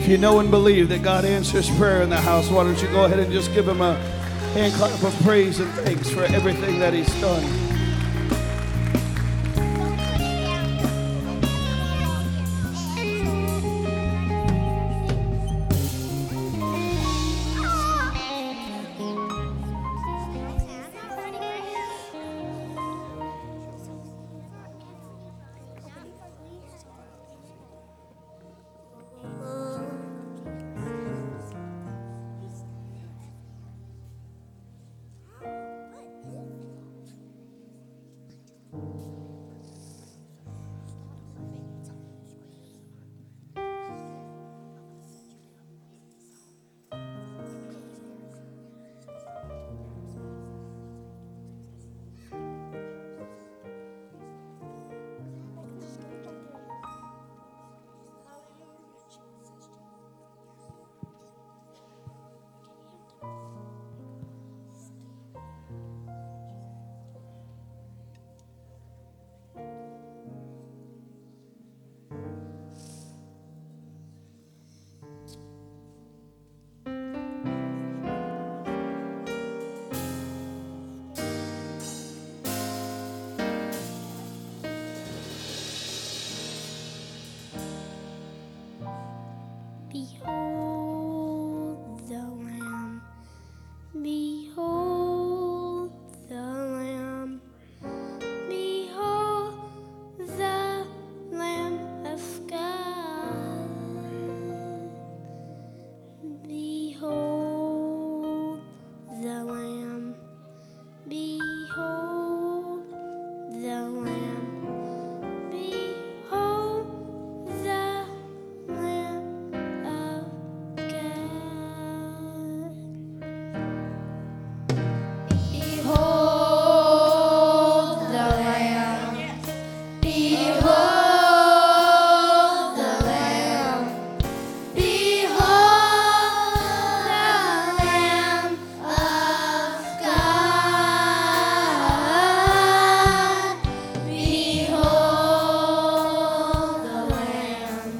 If you know and believe that God answers prayer in the house, why don't you go ahead and just give him a hand clap of praise and thanks for everything that he's done. Behold the Lamb, behold the Lamb, behold the Lamb of God. Behold the Lamb, behold the Lamb, behold the Lamb of God. Behold the Lamb, behold the Lamb, behold the Lamb of God. Behold the Lamb,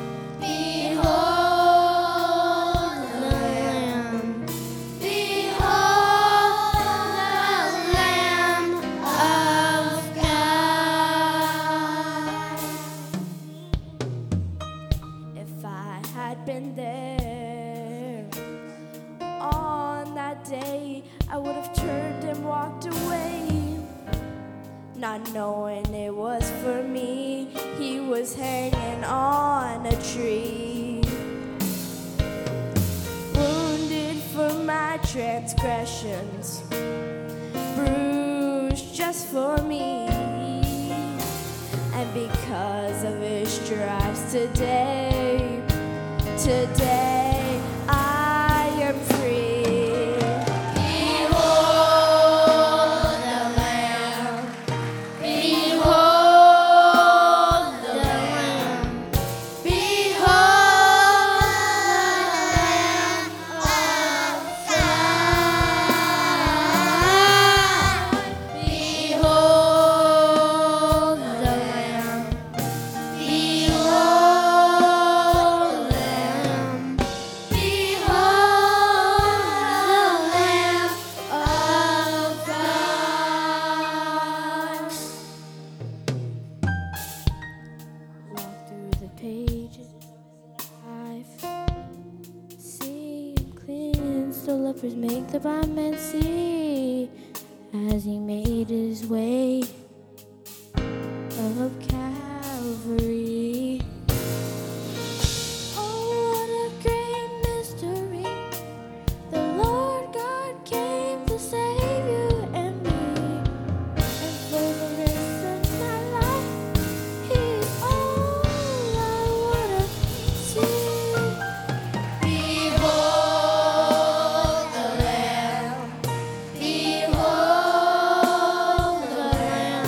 behold the Lamb, behold the Lamb of God. If I had been there on that day, I would have turned and walked away, not knowing it was for me. He was hanging on a tree, wounded for my transgressions, bruised just for me. And because of his stripes today I am free. Behold the Lamb, behold the Lamb, behold the Lamb of God. Behold the Lamb, behold the Lamb, behold the Lamb of God. Walk through the pages of life, see him cleanse the lepers, make the blind man see, as he made his way of Calvary. Oh, what a great mystery! The Lord God came to save you and me, and for the rest of my life, He's all I wanna see. Behold the Lamb, behold the Lamb.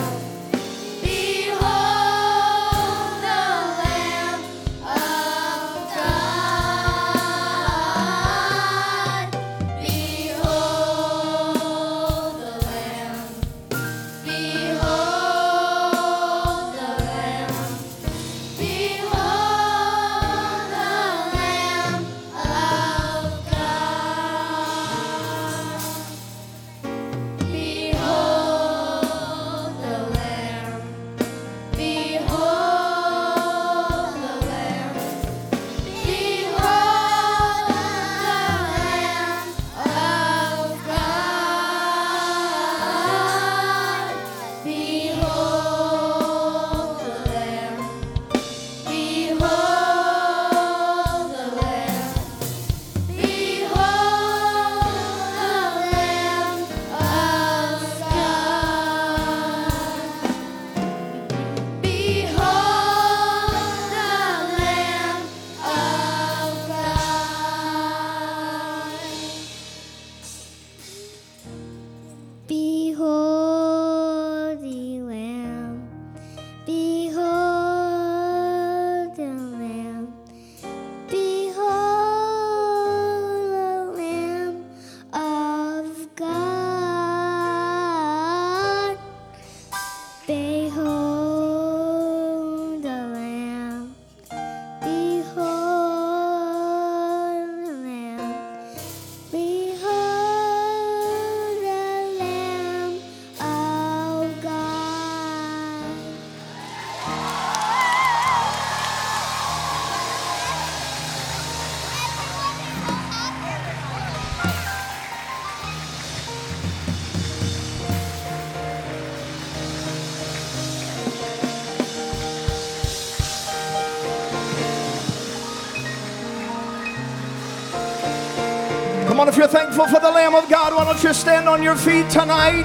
on, if you're thankful for the Lamb of God, why don't you stand on your feet tonight?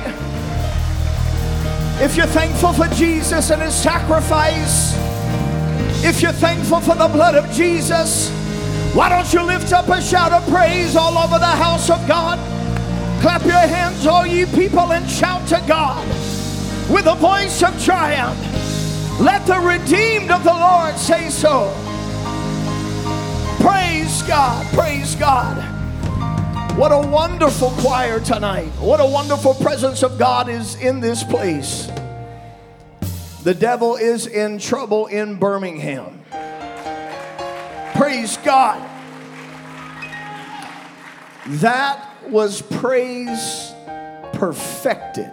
If you're thankful for Jesus and his sacrifice, if you're thankful for the blood of Jesus, why don't you lift up a shout of praise all over the house of God? Clap your hands, all ye people, and shout to God with a voice of triumph. Let the redeemed of the Lord say so. Praise God, praise God. What a wonderful choir tonight. What a wonderful presence of God is in this place. The devil is in trouble in Birmingham. Praise God. That was praise perfected.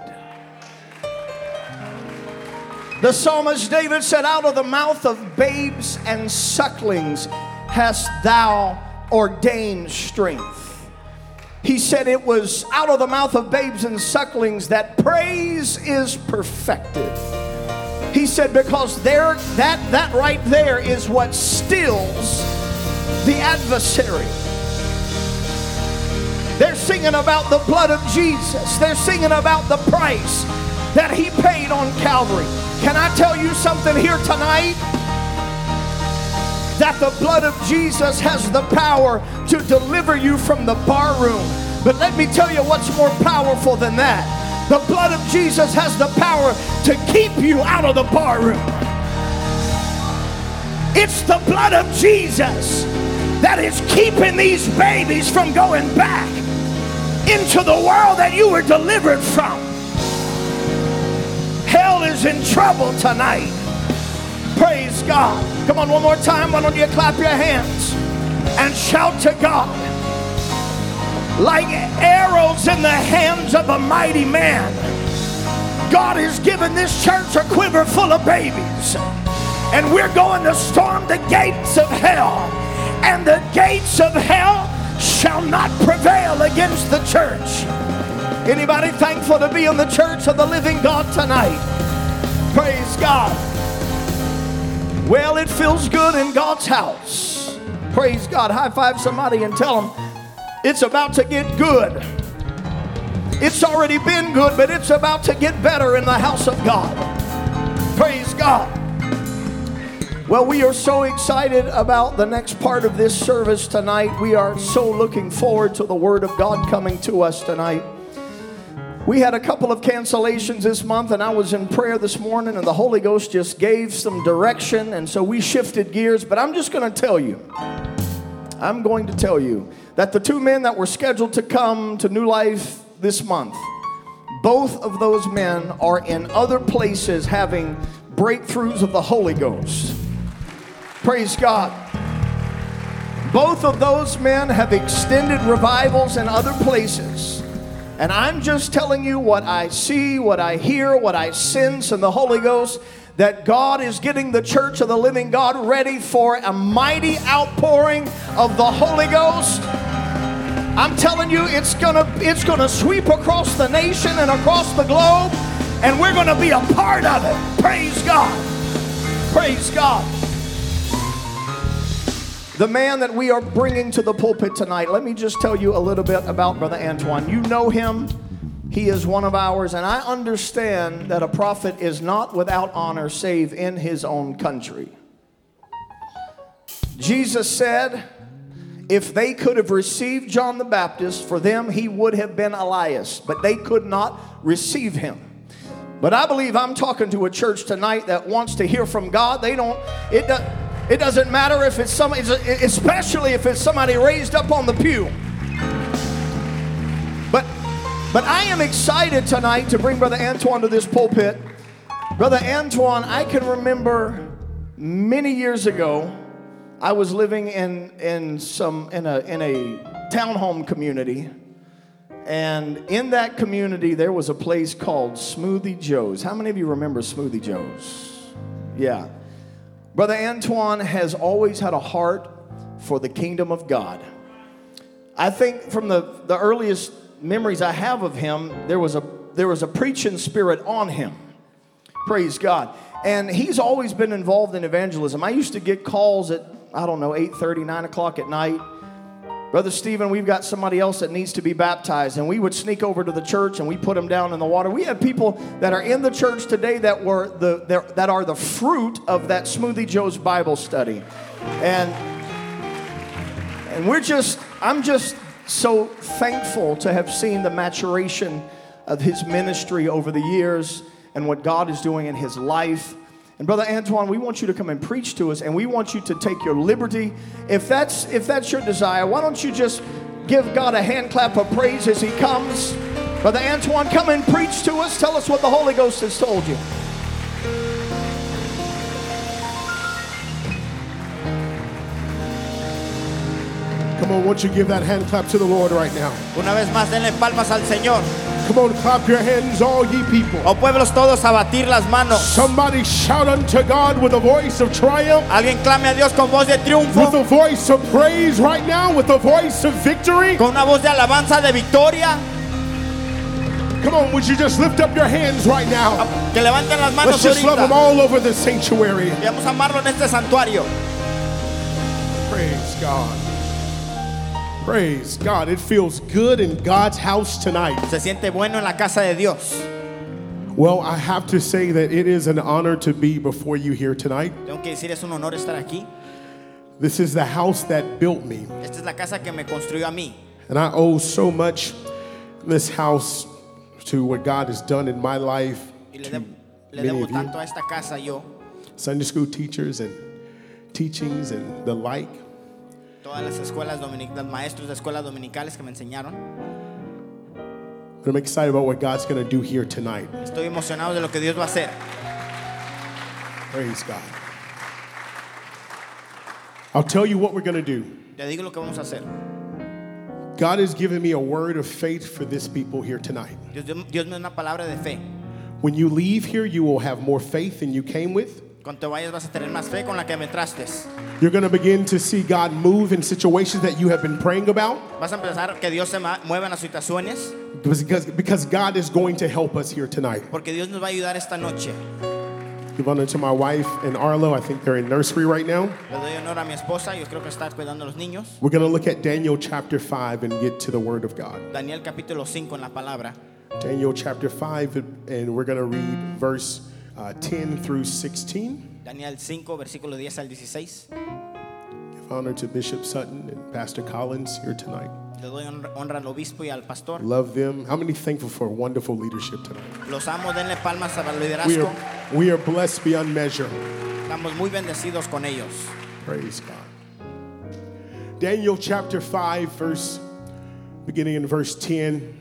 The psalmist David said, out of the mouth of babes and sucklings hast thou ordained strength. He said it was out of the mouth of babes and sucklings that praise is perfected. He said because there, that right there is what stills the adversary. They're singing about the blood of Jesus. They're singing about the price that he paid on Calvary. Can I tell you something here tonight? That the blood of Jesus has the power to deliver you from the bar room. But let me tell you what's more powerful than that. The blood of Jesus has the power to keep you out of the bar room. It's the blood of Jesus that is keeping these babies from going back into the world that you were delivered from. Hell is in trouble tonight. Praise God. Come on, one more time. Why don't you clap your hands and shout to God? Like arrows in the hands of a mighty man, God has given this church a quiver full of babies. And we're going to storm the gates of hell. And the gates of hell shall not prevail against the church. Anybody thankful to be in the church of the living God tonight? Praise God. Well, it feels good in God's house. Praise God. High five somebody and tell them it's about to get good. It's already been good, but it's about to get better in the house of God. Praise God. Well, we are so excited about the next part of this service tonight. We are so looking forward to the Word of God coming to us tonight. We had a couple of cancellations this month, and I was in prayer this morning, and the Holy Ghost just gave some direction, and so we shifted gears. But I'm just going to tell you, that the two men that were scheduled to come to New Life this month, both of those men are in other places having breakthroughs of the Holy Ghost. Praise God. Both of those men have extended revivals in other places. And I'm just telling you what I see, what I hear, what I sense in the Holy Ghost, that God is getting the church of the living God ready for a mighty outpouring of the Holy Ghost. I'm telling you, it's gonna sweep across the nation and across the globe, and we're gonna be a part of it. Praise God. Praise God. The man that we are bringing to the pulpit tonight, let me just tell you a little bit about Brother Antoine. You know him. He is one of ours, and I understand that a prophet is not without honor save in his own country. Jesus said, if they could have received John the Baptist, for them he would have been Elias, but they could not receive him. But I believe I'm talking to a church tonight that wants to hear from God. It doesn't matter if it's somebody, especially if it's somebody raised up on the pew. But I am excited tonight to bring Brother Antoine to this pulpit. Brother Antoine, I can remember many years ago, I was living in a townhome community, and in that community there was a place called Smoothie Joe's. How many of you remember Smoothie Joe's? Yeah. Brother Antoine has always had a heart for the kingdom of God. I think from the earliest memories I have of him, there was a preaching spirit on him. Praise God. And he's always been involved in evangelism. I used to get calls at, 8:30, 9 o'clock at night. Brother Stephen, we've got somebody else that needs to be baptized. And we would sneak over to the church and we put them down in the water. We have people that are in the church today that are the fruit of that Smoothie Joe's Bible study. And I'm just so thankful to have seen the maturation of his ministry over the years and what God is doing in his life. And Brother Antoine, we want you to come and preach to us, and we want you to take your liberty. If that's your desire, why don't you just give God a hand clap of praise as he comes. Brother Antoine, come and preach to us. Tell us what the Holy Ghost has told you. Come on, won't you give that hand clap to the Lord right now? Una vez más, denle palmas al Señor. Come on, clap your hands, all ye people. Oh pueblos todos a batir las manos. Somebody shout unto God with a voice of triumph. Alguien clame a Dios con voz de triunfo. With a voice of praise right now, with a voice of victory. Con una voz de alabanza de victoria. Come on, would you just lift up your hands right now? Que levanten las manos. Let's just love him all over the sanctuary. Y vamos a amarlo en este santuario. Praise God. Praise God. It feels good in God's house tonight. Se siente bueno en la casa de Dios. Well, I have to say that it is an honor to be before you here tonight. Tengo que decir, es un honor estar aquí. This is the house that built me. Esta es la casa que me construyó a mí. And I owe so much this house to what God has done in my life. Y le debo tanto a esta casa yo. Sunday school teachers and teachings and the like. Todas las escuelas los maestros de escuelas dominicales que me enseñaron. But I'm excited about what God's going to do here tonight. Estoy emocionado de lo que Dios va a hacer. Praise God. I'll tell you what we're going to do. Te digo lo que vamos a hacer. God has given me a word of faith for this people here tonight. Dios me da una palabra de fe. When you leave here, you will have more faith than you came with. Cuando te vayas vas a tener más fe con la que me entraste. You're going to begin to see God move in situations that you have been praying about. Vas a empezar que Dios se mueva en las situaciones. Because God is going to help us here tonight. Porque Dios nos va a ayudar esta noche. Give honor to my wife and Arlo. I think they're in nursery right now. Le doy honor a mi esposa. Yo creo que está cuidando a los niños. We're going to look at Daniel chapter 5 and get to the word of God. Daniel capítulo 5 en la palabra. Daniel chapter 5, and we're going to read verse 10 through 16. Daniel 5, versículo 10 al 16. Give honor to Bishop Sutton and Pastor Collins here tonight. Le doy honra al obispo y al pastor. Love them. How many thankful for wonderful leadership tonight? Los amo, denle palmas al liderazgo. We are blessed beyond measure. Estamos muy bendecidos con ellos. Praise God. Daniel chapter 5, beginning in verse 10.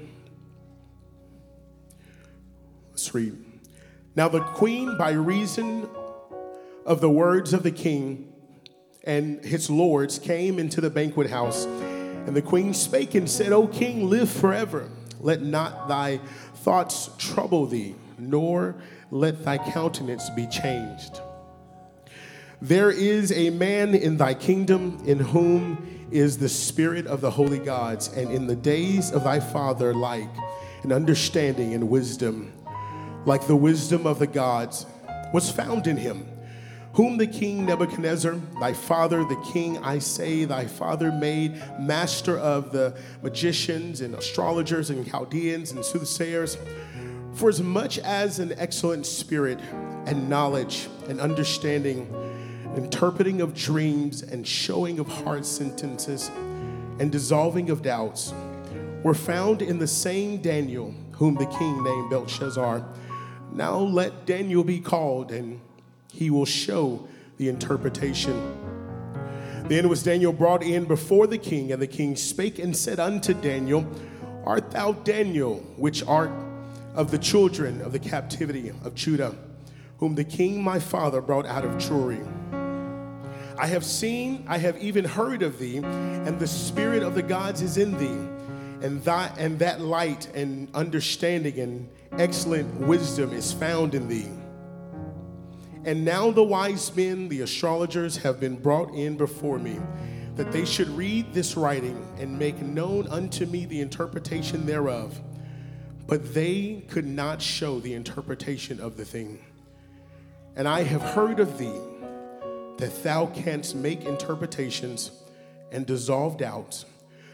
Let's read. Now the queen, by reason of the words of the king and his lords, came into the banquet house. And the queen spake and said, O king, live forever. Let not thy thoughts trouble thee, nor let thy countenance be changed. There is a man in thy kingdom in whom is the spirit of the holy gods, and in the days of thy father like an understanding and wisdom, like the wisdom of the gods, was found in him, whom the king Nebuchadnezzar, thy father, the king, I say, thy father made master of the magicians and astrologers and Chaldeans and soothsayers, for as much as an excellent spirit and knowledge and understanding, interpreting of dreams and showing of hard sentences and dissolving of doubts, were found in the same Daniel, whom the king named Belshazzar. Now let Daniel be called, and he will show the interpretation. Then was Daniel brought in before the king, and the king spake and said unto Daniel, Art thou Daniel, which art of the children of the captivity of Judah, whom the king my father brought out of Jewry? I have seen, I have even heard of thee, and the spirit of the gods is in thee, and that light and understanding and excellent wisdom is found in thee. And now the wise men, the astrologers, have been brought in before me, that they should read this writing and make known unto me the interpretation thereof. But they could not show the interpretation of the thing. And I have heard of thee, that thou canst make interpretations and dissolve doubts.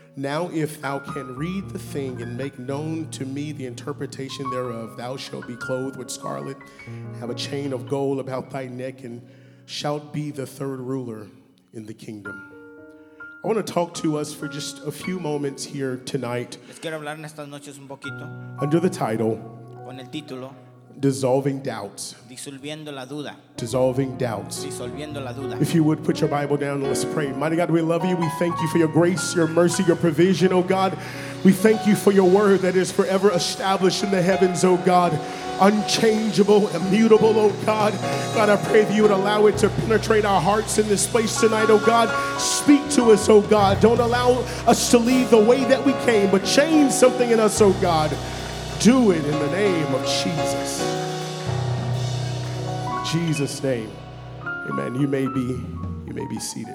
Now if thou can read the thing and make known to me the interpretation thereof, thou shalt be clothed with scarlet, have a chain of gold about thy neck, and shalt be the third ruler in the kingdom. I want to talk to us for just a few moments here tonight Les quiero hablar en estas noches un poquito under the title, con el título Dissolving Doubts. Disolviendo la duda. Dissolving Doubts. Disolviendo la duda. If you would put your Bible down and let's pray. Mighty God, we love you. We thank you for your grace, your mercy, your provision, oh God. We thank you for your word that is forever established in the heavens, oh God. Unchangeable, immutable, oh God. God, I pray that you would allow it to penetrate our hearts in this place tonight, oh God. Speak to us, oh God. Don't allow us to leave the way that we came, but change something in us, oh God. Do it in the name of Jesus. In Jesus' name. Amen. You may be seated.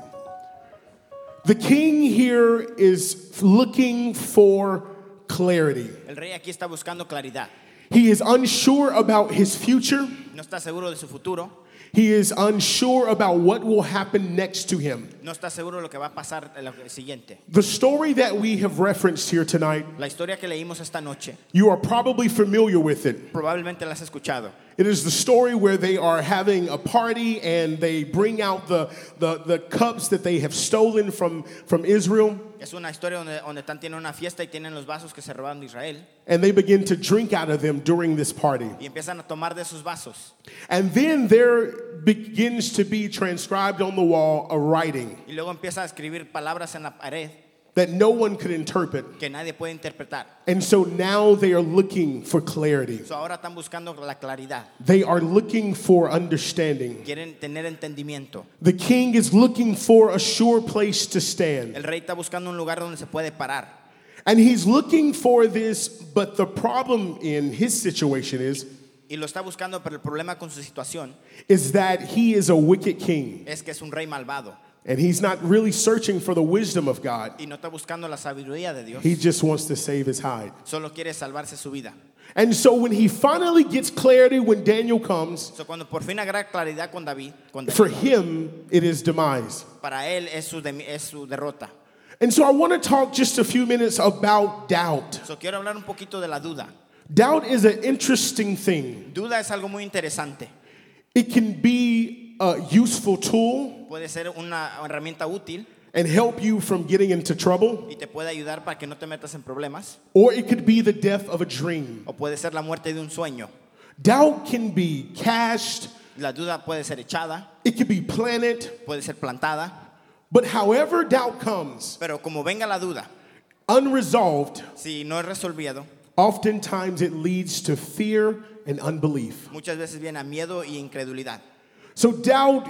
The king here is looking for clarity. El rey aquí está buscando claridad. He is unsure about his future. No está seguro de su futuro. He is unsure about what will happen next to him. No está seguro de lo que va a pasar en lo siguiente. The story that we have referenced here tonight, La historia que leímos esta noche, you are probably familiar with it. probablemente la has escuchado. It is the story where they are having a party and they bring out the cups that they have stolen from Israel. Es una historia donde tienen una fiesta y tienen los vasos que se robaron de Israel. And they begin to drink out of them during this party. Y empiezan a tomar de esos vasos. And then there begins to be transcribed on the wall a writing Y luego empieza a escribir palabras en la pared that no one could interpret. que nadie puede interpretar. And so now they are looking for clarity. So ahora están buscando la claridad. They are looking for understanding. Quieren tener entendimiento. The king is looking for a sure place to stand. El rey está buscando un lugar donde se puede parar. And he's looking for this, but the problem in his situation Y lo está buscando, pero el problema con su situación is that he is a wicked king. es que es un rey malvado. And he's not really searching for the wisdom of God. Y no está buscando la sabiduría de Dios. He just wants to save his hide. Solo quiere salvarse su vida. And so when he finally gets clarity when Daniel comes, So cuando por fin agarra claridad con David, for him it is demise. para él es su derrota. And so I want to talk just a few minutes about doubt. So quiero hablar un poquito de la duda. Doubt is an interesting thing. Duda es algo muy interesante. It can be a useful tool Puede ser una herramienta útil and help you from getting into trouble, y te puede ayudar para que no te metas en problemas. or it could be the death of a dream. O puede ser la muerte de un sueño. Doubt can be cast, La duda puede ser echada, it can be planted, puede ser plantada. but however doubt comes, Pero como venga la duda, unresolved, si no es resolvido, oftentimes it leads to fear and unbelief. muchas veces viene a miedo y incredulidad. So doubt,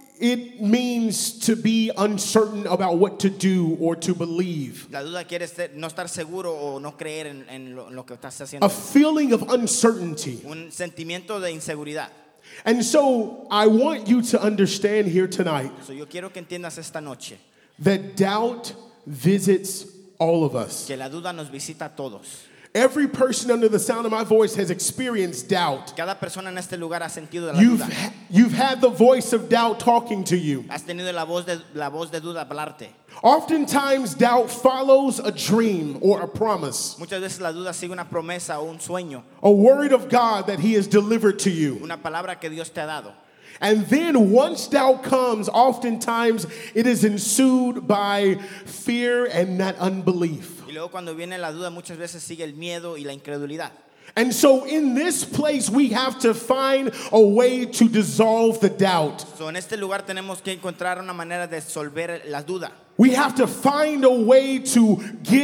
it means to be uncertain about what to do or to believe. La duda quiere no estar seguro o no creer en lo que estás A haciendo. feeling of uncertainty. Un sentimiento de inseguridad. And so I want you to understand here tonight So yo quiero que entiendas esta noche that doubt visits all of us. que la duda nos visita a todos. Every person under the sound of my voice has experienced doubt. Cada persona en este lugar ha sentido de la You've, duda. you've had the voice of doubt talking to you. Has tenido la voz de duda hablarte. Oftentimes, doubt follows a dream or a promise, Muchas veces la duda sigue una promesa o un sueño, a word of God that He has delivered to you. una palabra que Dios te ha dado. And then once doubt comes, oftentimes it is ensued by fear and that unbelief. Y luego cuando viene la duda muchas veces sigue el miedo y la incredulidad. And so in this place, we have to find a way to dissolve the doubt. So en este lugar tenemos que encontrar una manera de resolver la duda. We have to find a way to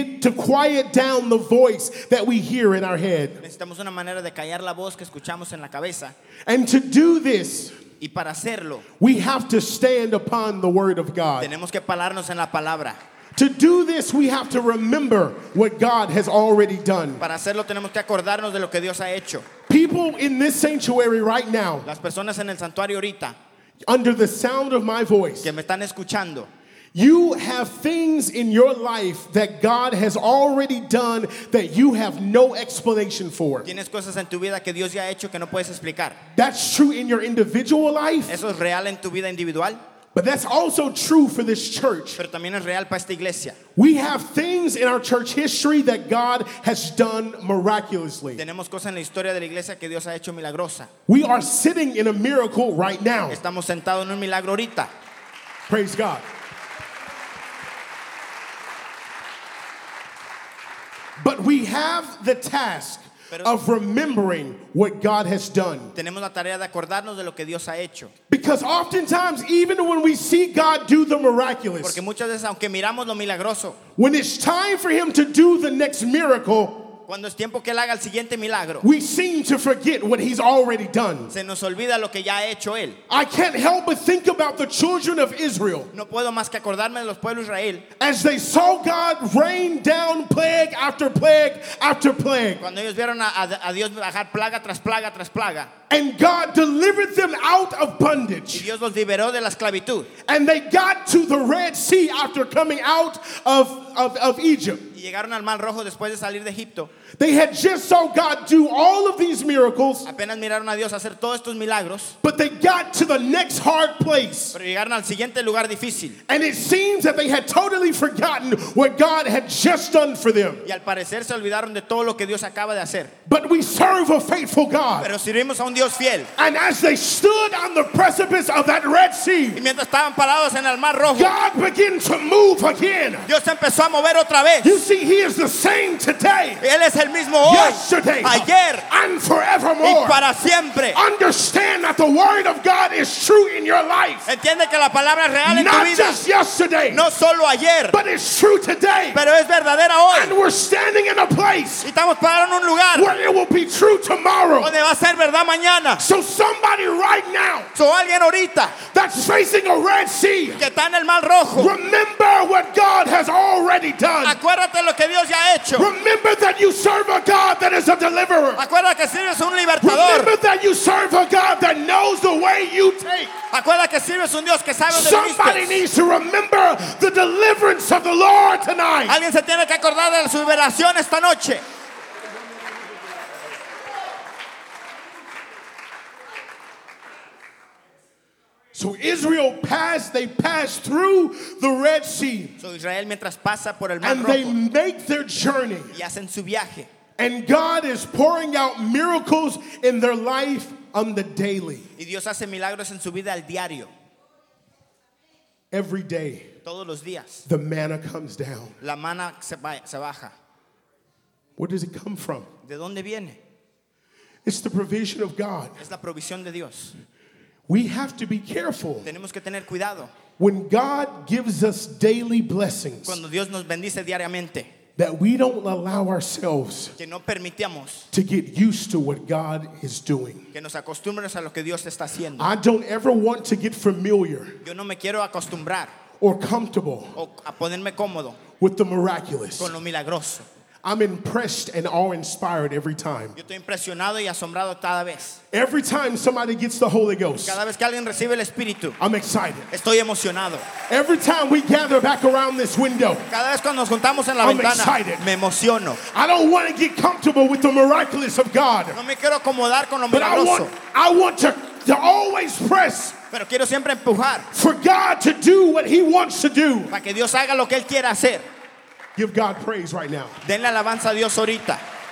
quiet down the voice that we hear in our head. Necesitamos una manera de callar la voz que escuchamos en la cabeza. And to do this, Y para hacerlo, we have to stand upon the word of God. tenemos que pararnos en la palabra. To do this, we have to remember what God has already done. Para hacerlo tenemos que acordarnos de lo que Dios ha hecho. People in this sanctuary right now, Las personas en el santuario ahorita under the sound of my voice, que me están escuchando, you have things in your life that God has already done that you have no explanation for. tienes cosas en tu vida que Dios ya ha hecho que no puedes explicar. That's true in your individual life. Eso es real en tu vida individual. But that's also true for this church. pero también es real para esta iglesia. We have things in our church history that God has done miraculously. Tenemos cosas en la historia de la iglesia que Dios ha hecho milagrosa. We are sitting in a miracle right now. Estamos sentados en un milagro ahorita. Praise God. But we have the task of remembering what God has done. Tenemos la tarea de acordarnos de lo que Dios ha hecho. Because oftentimes, even when we see God do the miraculous, Porque muchas veces, aunque miramos lo milagroso, when it's time for Him to do the next miracle, cuando es tiempo que Él haga el siguiente milagro, we seem to forget what He's already done. se nos olvida lo que ya ha hecho Él. I can't help but think about the children of Israel No puedo más que acordarme de los pueblos de Israel. as they saw God rain down plague after plague after plague. Cuando ellos vieron a Dios bajar plaga tras plaga tras plaga. And God delivered them out of Y bondage. Dios los liberó de la esclavitud. And they got to the Red Sea after coming out of Egypt. Y llegaron al Mar Rojo después de salir de Egipto. They had just saw God do all of these miracles, Apenas miraron a Dios hacer todos estos milagros. but they got to the next hard place. Pero llegaron al siguiente lugar difícil. And it seems that they had totally forgotten what God had just done for them. Y al parecer se olvidaron de todo lo que Dios acaba de hacer. But we serve a faithful God. Pero servimos a un Dios fiel. And as they stood on the precipice of that Red Y Sea, mientras estaban parados en el Mar Rojo, God began to move again. Dios se empezó a mover otra vez. You see, He is the same today, Él es el mismo hoy, yesterday, ayer and y forevermore. para siempre. Understand that the Word of God is true in your life. Entiende que la palabra es real en tu Not vida. just yesterday, No solo ayer, but it's true today. pero es verdadera hoy. And we're standing in a place Y estamos parados en un lugar where it will be true tomorrow. donde va a ser verdad mañana. So somebody right now So alguien ahorita that's facing a Red Sea, que está en el Mar Rojo, remember what God has already done. acuérdate lo que Dios ya ha hecho. Remember that you serve a God that is a deliverer. Acuérdate que sirves a un libertador. Remember that you serve a God that knows the way you take. Acuérdate que sirves a un Dios que sabe dónde Somebody viniste. needs to remember the deliverance of the Lord tonight. Alguien se tiene que acordar de su liberación esta noche. So Israel they passed through the Red Sea, So Israel mientras pasa por el Mar and they Rojo make their journey. y hacen su viaje. And God is pouring out miracles in their life on the daily. Y Dios hace milagros en su vida al diario, Every day, todos los días. the manna comes down. La mana se baja. Where does it come from? ¿De dónde viene? It's the provision of God. Es la provisión de Dios. We have to be careful. Tenemos que tener cuidado When God gives us daily blessings, cuando Dios nos bendice diariamente, that we don't allow ourselves que no permitamos to get used to what God is doing. que nos acostumbremos a lo que Dios está haciendo. I don't ever want to get familiar Yo no me quiero acostumbrar or comfortable o a ponerme cómodo with the miraculous. con lo milagroso. I'm impressed and awe-inspired every time. Yo estoy impresionado y asombrado cada vez. Every time somebody gets the Holy Ghost, Cada vez que alguien recibe el Espíritu, I'm excited. estoy emocionado. Every time we gather back around this window, Cada vez cuando nos juntamos en la I'm ventana, excited. me emociono. I don't want to get comfortable with the miraculous of God, No me quiero acomodar con lo but milagroso, I want to always press pero quiero siempre empujar for God to do what He wants to do. para que Dios haga lo que Él quiera hacer. Give God praise right now. Denle alabanza a Dios ahorita.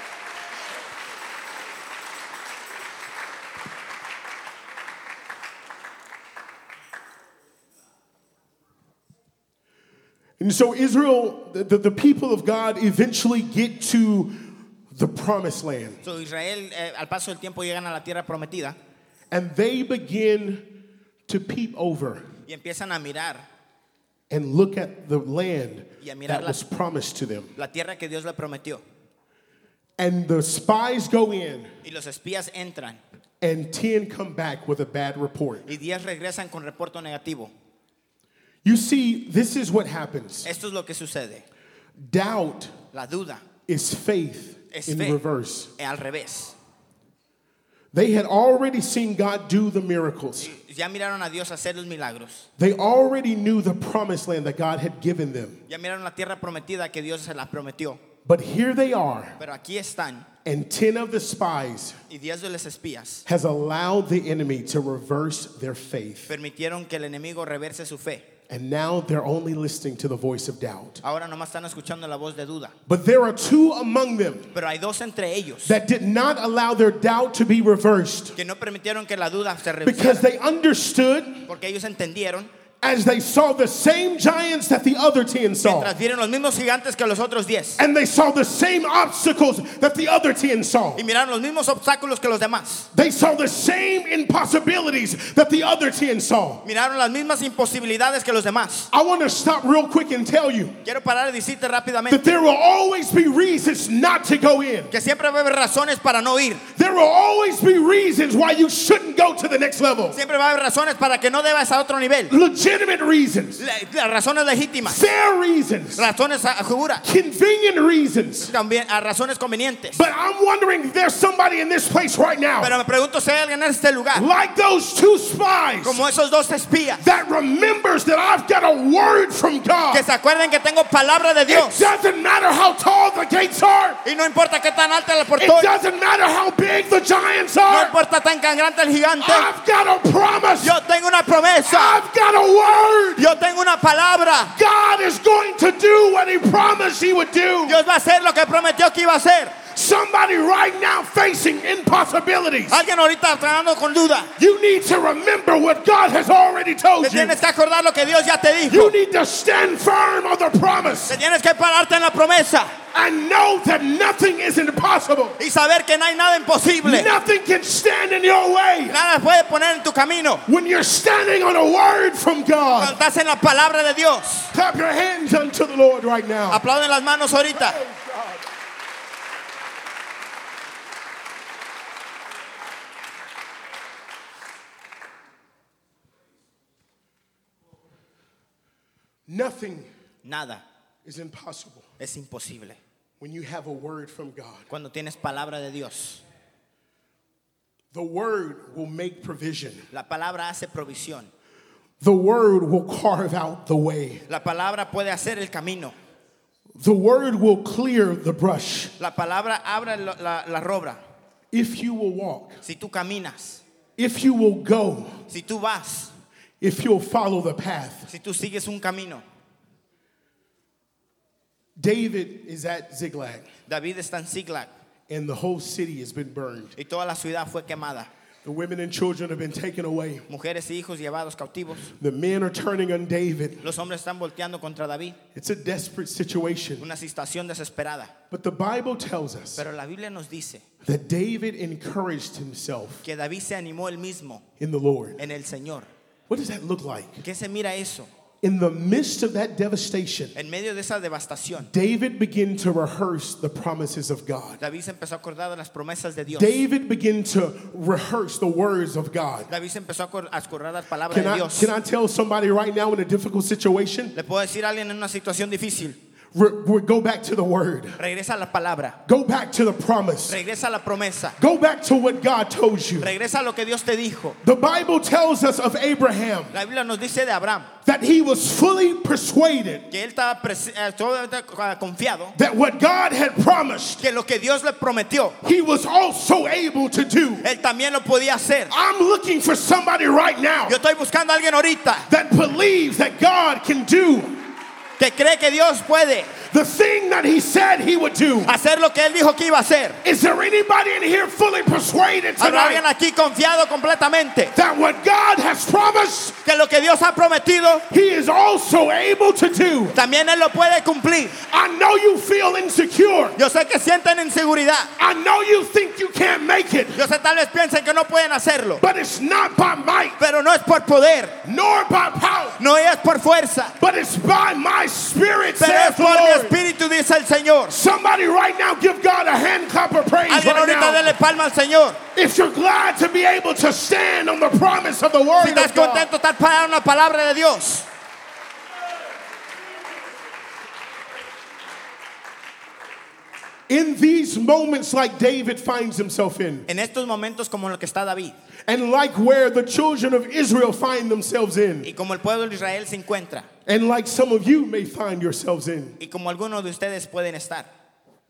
And so Israel, the people of God eventually get to the promised land. So, Israel, al paso del tiempo, llegan a la tierra prometida And they begin to peep over y empiezan a mirar and look at the land Y a mirar that was promised to them. la tierra que Dios le prometió. And the spies go in, Y los espías entran and 10 come back with a bad report. y 10 regresan con reporte negativo. You see, this is what happens. Esto es lo que sucede. Doubt La duda is faith es in fe reverse. al revés. They had already seen God do the miracles. Ya miraron a Dios hacer los milagros. They already knew the promised land that God had given them. Ya miraron la tierra prometida que Dios se la prometió. But here they are, Pero aquí están, and 10 of the spies y 10 de los espías has allowed the enemy to reverse their faith. permitieron que el enemigo reverse su fe. And now they're only listening to the voice of doubt. Ahora nomás están escuchando la voz de duda. But there are 2 among them Pero hay 2 entre ellos that did not allow their doubt to be reversed que no permitieron que la duda se because reversara. they understood Porque ellos entendieron, as they saw the same giants that the other 10 saw. mientras vieron los mismos gigantes que los otros 10. And they saw the same obstacles that the other 10 saw. Y miraron los mismos obstáculos que los demás. They saw the same impossibilities that the other 10 saw. Miraron las mismas imposibilidades que los demás. I want to stop real quick and tell you Quiero parar y decirte that rápidamente there will always be reasons not to go in. que siempre va a haber razones para no ir. There will always be reasons why you shouldn't go to the next level. Siempre va a haber razones para que no debas a otro nivel. Legitimate reasons, Las razones legítimas, fair reasons, razones seguras, convenient reasons. también a razones convenientes. But I'm wondering if there's somebody in this place right now, Pero me pregunto si hay alguien en este lugar, like those 2 spies, como esos 2 espías, that remembers that I've got a word from God. que se acuerden que tengo palabra de It Dios. doesn't matter how tall the gates are. Y no importa qué tan alta el It portón, doesn't matter how big the giants no are. importa tan grande el gigante. I've got a promise. Yo tengo una promesa, I've got a word. yo tengo una palabra. God is going to do what He promised He would do. Dios va a hacer lo que prometió que iba a hacer. Somebody right now facing impossibilities. Alguien ahorita tratando con duda. You need to remember what God has already told Te you. tienes que acordar lo que Dios ya te dijo. You need to stand firm on the promise Te tienes que pararte en la promesa and know that nothing is impossible. y saber que no hay nada imposible. Nothing can stand in your way. Nada puede poner en tu camino. When you're standing on a word from God, Cuando estás en la palabra de Dios, clap your hands unto the Lord right now. aplauden las manos ahorita. Nothing Nada is impossible es imposible when you have a word from God. cuando tienes palabra de Dios. The word will make provision. La palabra hace provisión. The word will carve out the way. La palabra puede hacer el camino. The word will clear the brush. La palabra abre la robra. If you will walk, Si tú caminas, if you will go, si tú vas, if you'll follow the path. si tú sigues un camino. David is at Ziklag, David está en Ziklag and the whole city has been burned. y toda la ciudad fue quemada. The women and children have been taken away. Mujeres y hijos llevados cautivos. The men are turning on David. Los hombres están volteando contra David. It's a desperate situation. Una situación desesperada. But the Bible tells us Pero la Biblia nos dice that David encouraged himself que David se animó él mismo in the Lord. en el Señor. What does that look like? ¿Qué se mira eso? In the midst of that devastation, En medio de esa devastación, David began to rehearse the promises of God. David se empezó a acordar de las promesas de Dios. David began to rehearse the words of God. David se empezó a acordar las palabras Can de I, Dios. can I tell somebody right now in a difficult situation? Le puedo decir a alguien en una situación difícil, Go back to the word. regresa a la palabra, Go back to the promise. regresa a la promesa, Go back to what God told you. regresa a lo que Dios te dijo. The Bible tells us of Abraham La Biblia nos dice de Abraham that he was fully persuaded que él estaba confiado that what God had promised, que lo que Dios le prometió, he was also able to do. él también lo podía hacer. I'm looking for somebody right now Yo estoy buscando a alguien ahorita that believes that God can do que cree que Dios puede the thing that he said he would do. hacer lo que él dijo que iba a hacer. Is there anybody in here fully persuaded ¿Habrá alguien tonight aquí confiado completamente that what God has promised, que lo que Dios ha prometido he is also able to do? también él lo puede cumplir? I know you feel insecure. Yo sé que sienten inseguridad. I know you think you can't make it, Yo sé tal vez piensen que no pueden hacerlo, but it's not by might pero no es por poder, nor by power, no es por fuerza, but it's by my spirit, pero says es the por mi Lord. espíritu, dice el Señor. Somebody right now give God a hand clap of praise Alguien right ahorita now. dele palma al Señor. If you're glad to be able to stand on the promise of the Si word estás of God. contento de estar parado en la palabra de Dios. In these moments like David finds himself in, En estos momentos como lo que está David and like where the children of Israel find themselves in, y como el pueblo de Israel se encuentra and like some of you may find yourselves in, y como algunos de ustedes pueden estar.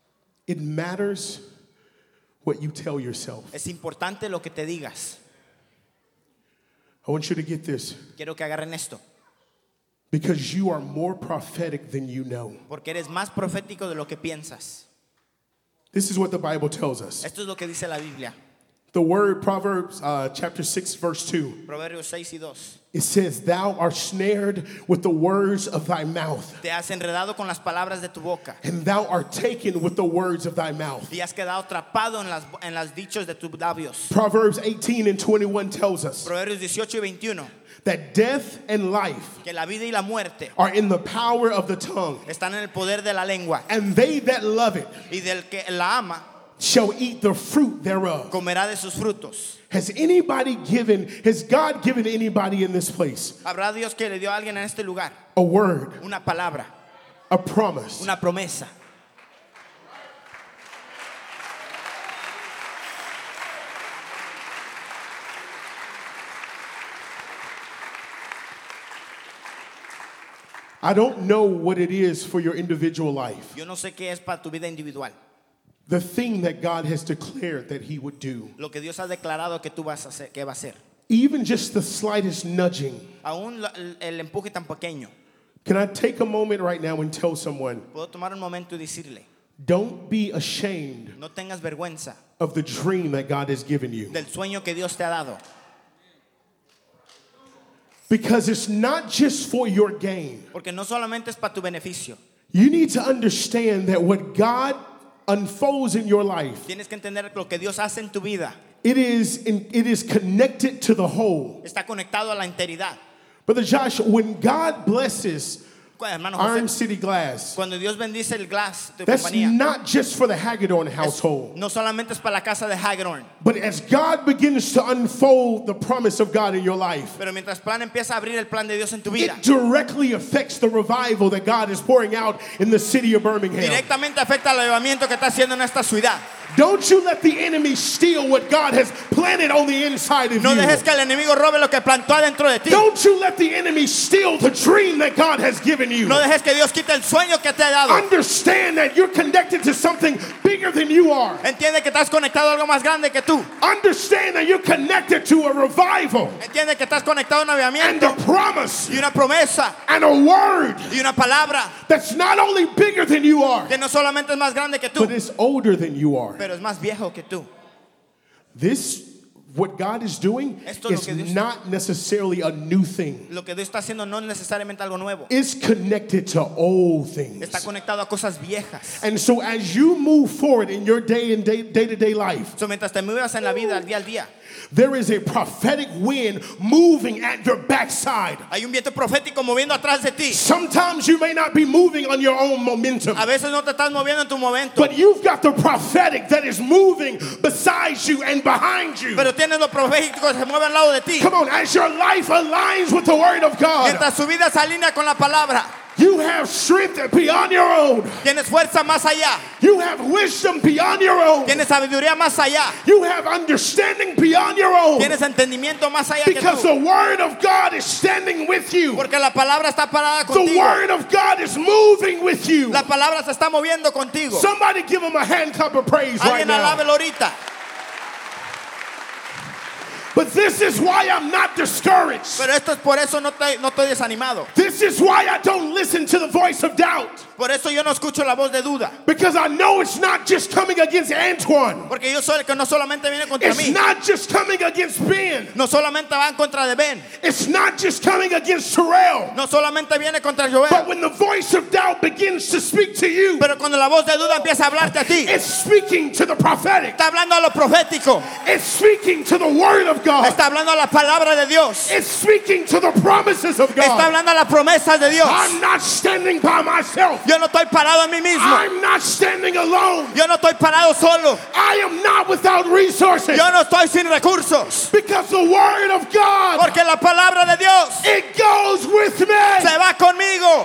It matters what you tell yourself. Es importante lo que te digas. I want you to get this. Quiero que agarren esto. Because you are more prophetic than you know. Porque eres más profético de lo que piensas. This is what the Bible tells us. Esto es lo que dice la Biblia. The word Proverbs chapter 6 verse 2. Proverbios 6 y 2. It says, thou art snared with the words of thy mouth, Te has enredado con las palabras de tu boca. and thou art taken with the words of thy mouth. Y has quedado atrapado en las dichos de tus labios. Proverbs 18 and 21 tells us Proverbios 18 y 21. that death and life Que la vida y la muerte are in the power of the tongue, están en el poder de la lengua. and they that love it Y del que la ama shall eat the fruit thereof. comerá de sus frutos. Has God given anybody in this place Habrá Dios que le dio a alguien en este lugar a word, una palabra, a promise? una promesa. I don't know what it is for your individual life. Yo no sé qué es para tu vida individual. The thing that God has declared that he would do. Lo que Dios ha declarado que tú vas a hacer, que va a hacer. Even just the slightest nudging. Aún el empuje tan pequeño. Can I take a moment right now and tell someone, Puedo tomar un momento y decirle, don't be ashamed no tengas vergüenza of the dream that God has given you. del sueño que Dios te ha dado. Because it's not just for your gain. Porque no solamente es para tu beneficio. You need to understand that what God unfolds in your life, Tienes que entender que lo que Dios hace en tu vida it is connected to the whole. está conectado a la enteridad. Brother Josh, when God blesses Hermano Iron José, City Glass, cuando Dios bendice el glass de that's compañía, not just for the Hagedorn household. no solamente es para la casa de Hagedorn, But as God begins to unfold the promise of God in your life, pero mientras plan empieza a abrir el plan de Dios en tu vida, it directly affects the revival that God is pouring out in the city of Birmingham. directamente afecta al avivamiento que está haciendo en esta ciudad. Don't you let the enemy steal what God has planted on the inside of No you. dejes que el enemigo robe lo que plantó adentro de ti. Don't you let the enemy steal the dream that God has given you. No dejes que Dios quite el sueño que te ha dado. Understand that you're connected to something bigger than you are. Entiende que estás conectado a algo más grande que tú. Understand that you're connected to a revival Entiende que estás conectado a un and avivamiento a promise y una promesa and a word y una palabra that's not only bigger than you are, que no solamente es más grande que tú, but it's older than you are. pero es más viejo que tú. What God is doing Esto es is lo que Dios- not necessarily a new thing. Lo que Dios está haciendo no es necesariamente algo nuevo. It's connected to old things. Está conectado a cosas viejas. And so as you move forward in your day-to-day life, So, mientras te muevas en la vida, al día, there is a prophetic wind moving at your backside. hay un viento profético moviendo atrás de ti. Sometimes you may not be moving on your own momentum, A veces no te estás moviendo en tu momento, but you've got the prophetic that is moving beside you and behind you. pero tienes lo profético que se mueve al lado de ti. Come on, as your life aligns with the word of God, Mientras su vida se alinea con la palabra, you have strength beyond your own. tienes fuerza más allá, You have wisdom beyond your own. tienes sabiduría más allá, You have understanding beyond your own. tienes entendimiento más allá que Because the tú. word of God is standing with you. Porque la palabra está parada The contigo. word of God is moving with you. La palabra se está moviendo contigo. Somebody give him a hand clap of praise right Alguien now. alábelo ahorita. But this is why I'm not discouraged. Pero esto es por eso no estoy desanimado. This is why I don't listen to the voice of doubt. Por eso yo no escucho la voz de duda. Because I know it's not just coming against Antoine. Porque yo soy el que no solamente viene contra It's mí. not just coming against Ben. No solamente va en contra de Ben. It's not just coming against Terrell. No solamente viene contra But Joel. when the voice of doubt begins to speak to you, Pero cuando la voz de duda empieza a hablarte a ti, it's speaking to the prophetic. está hablando a lo profético. It's speaking to the word of God. Está hablando a la palabra de Dios. It's speaking to the promises of Está God. hablando a las promesas de Dios. I'm not standing by myself. Yo no estoy parado en mí mismo. I'm not standing alone. Yo no estoy parado solo. I am not without resources. Yo no estoy sin recursos. Because the word of God, Porque la palabra de Dios it goes with me. se va conmigo.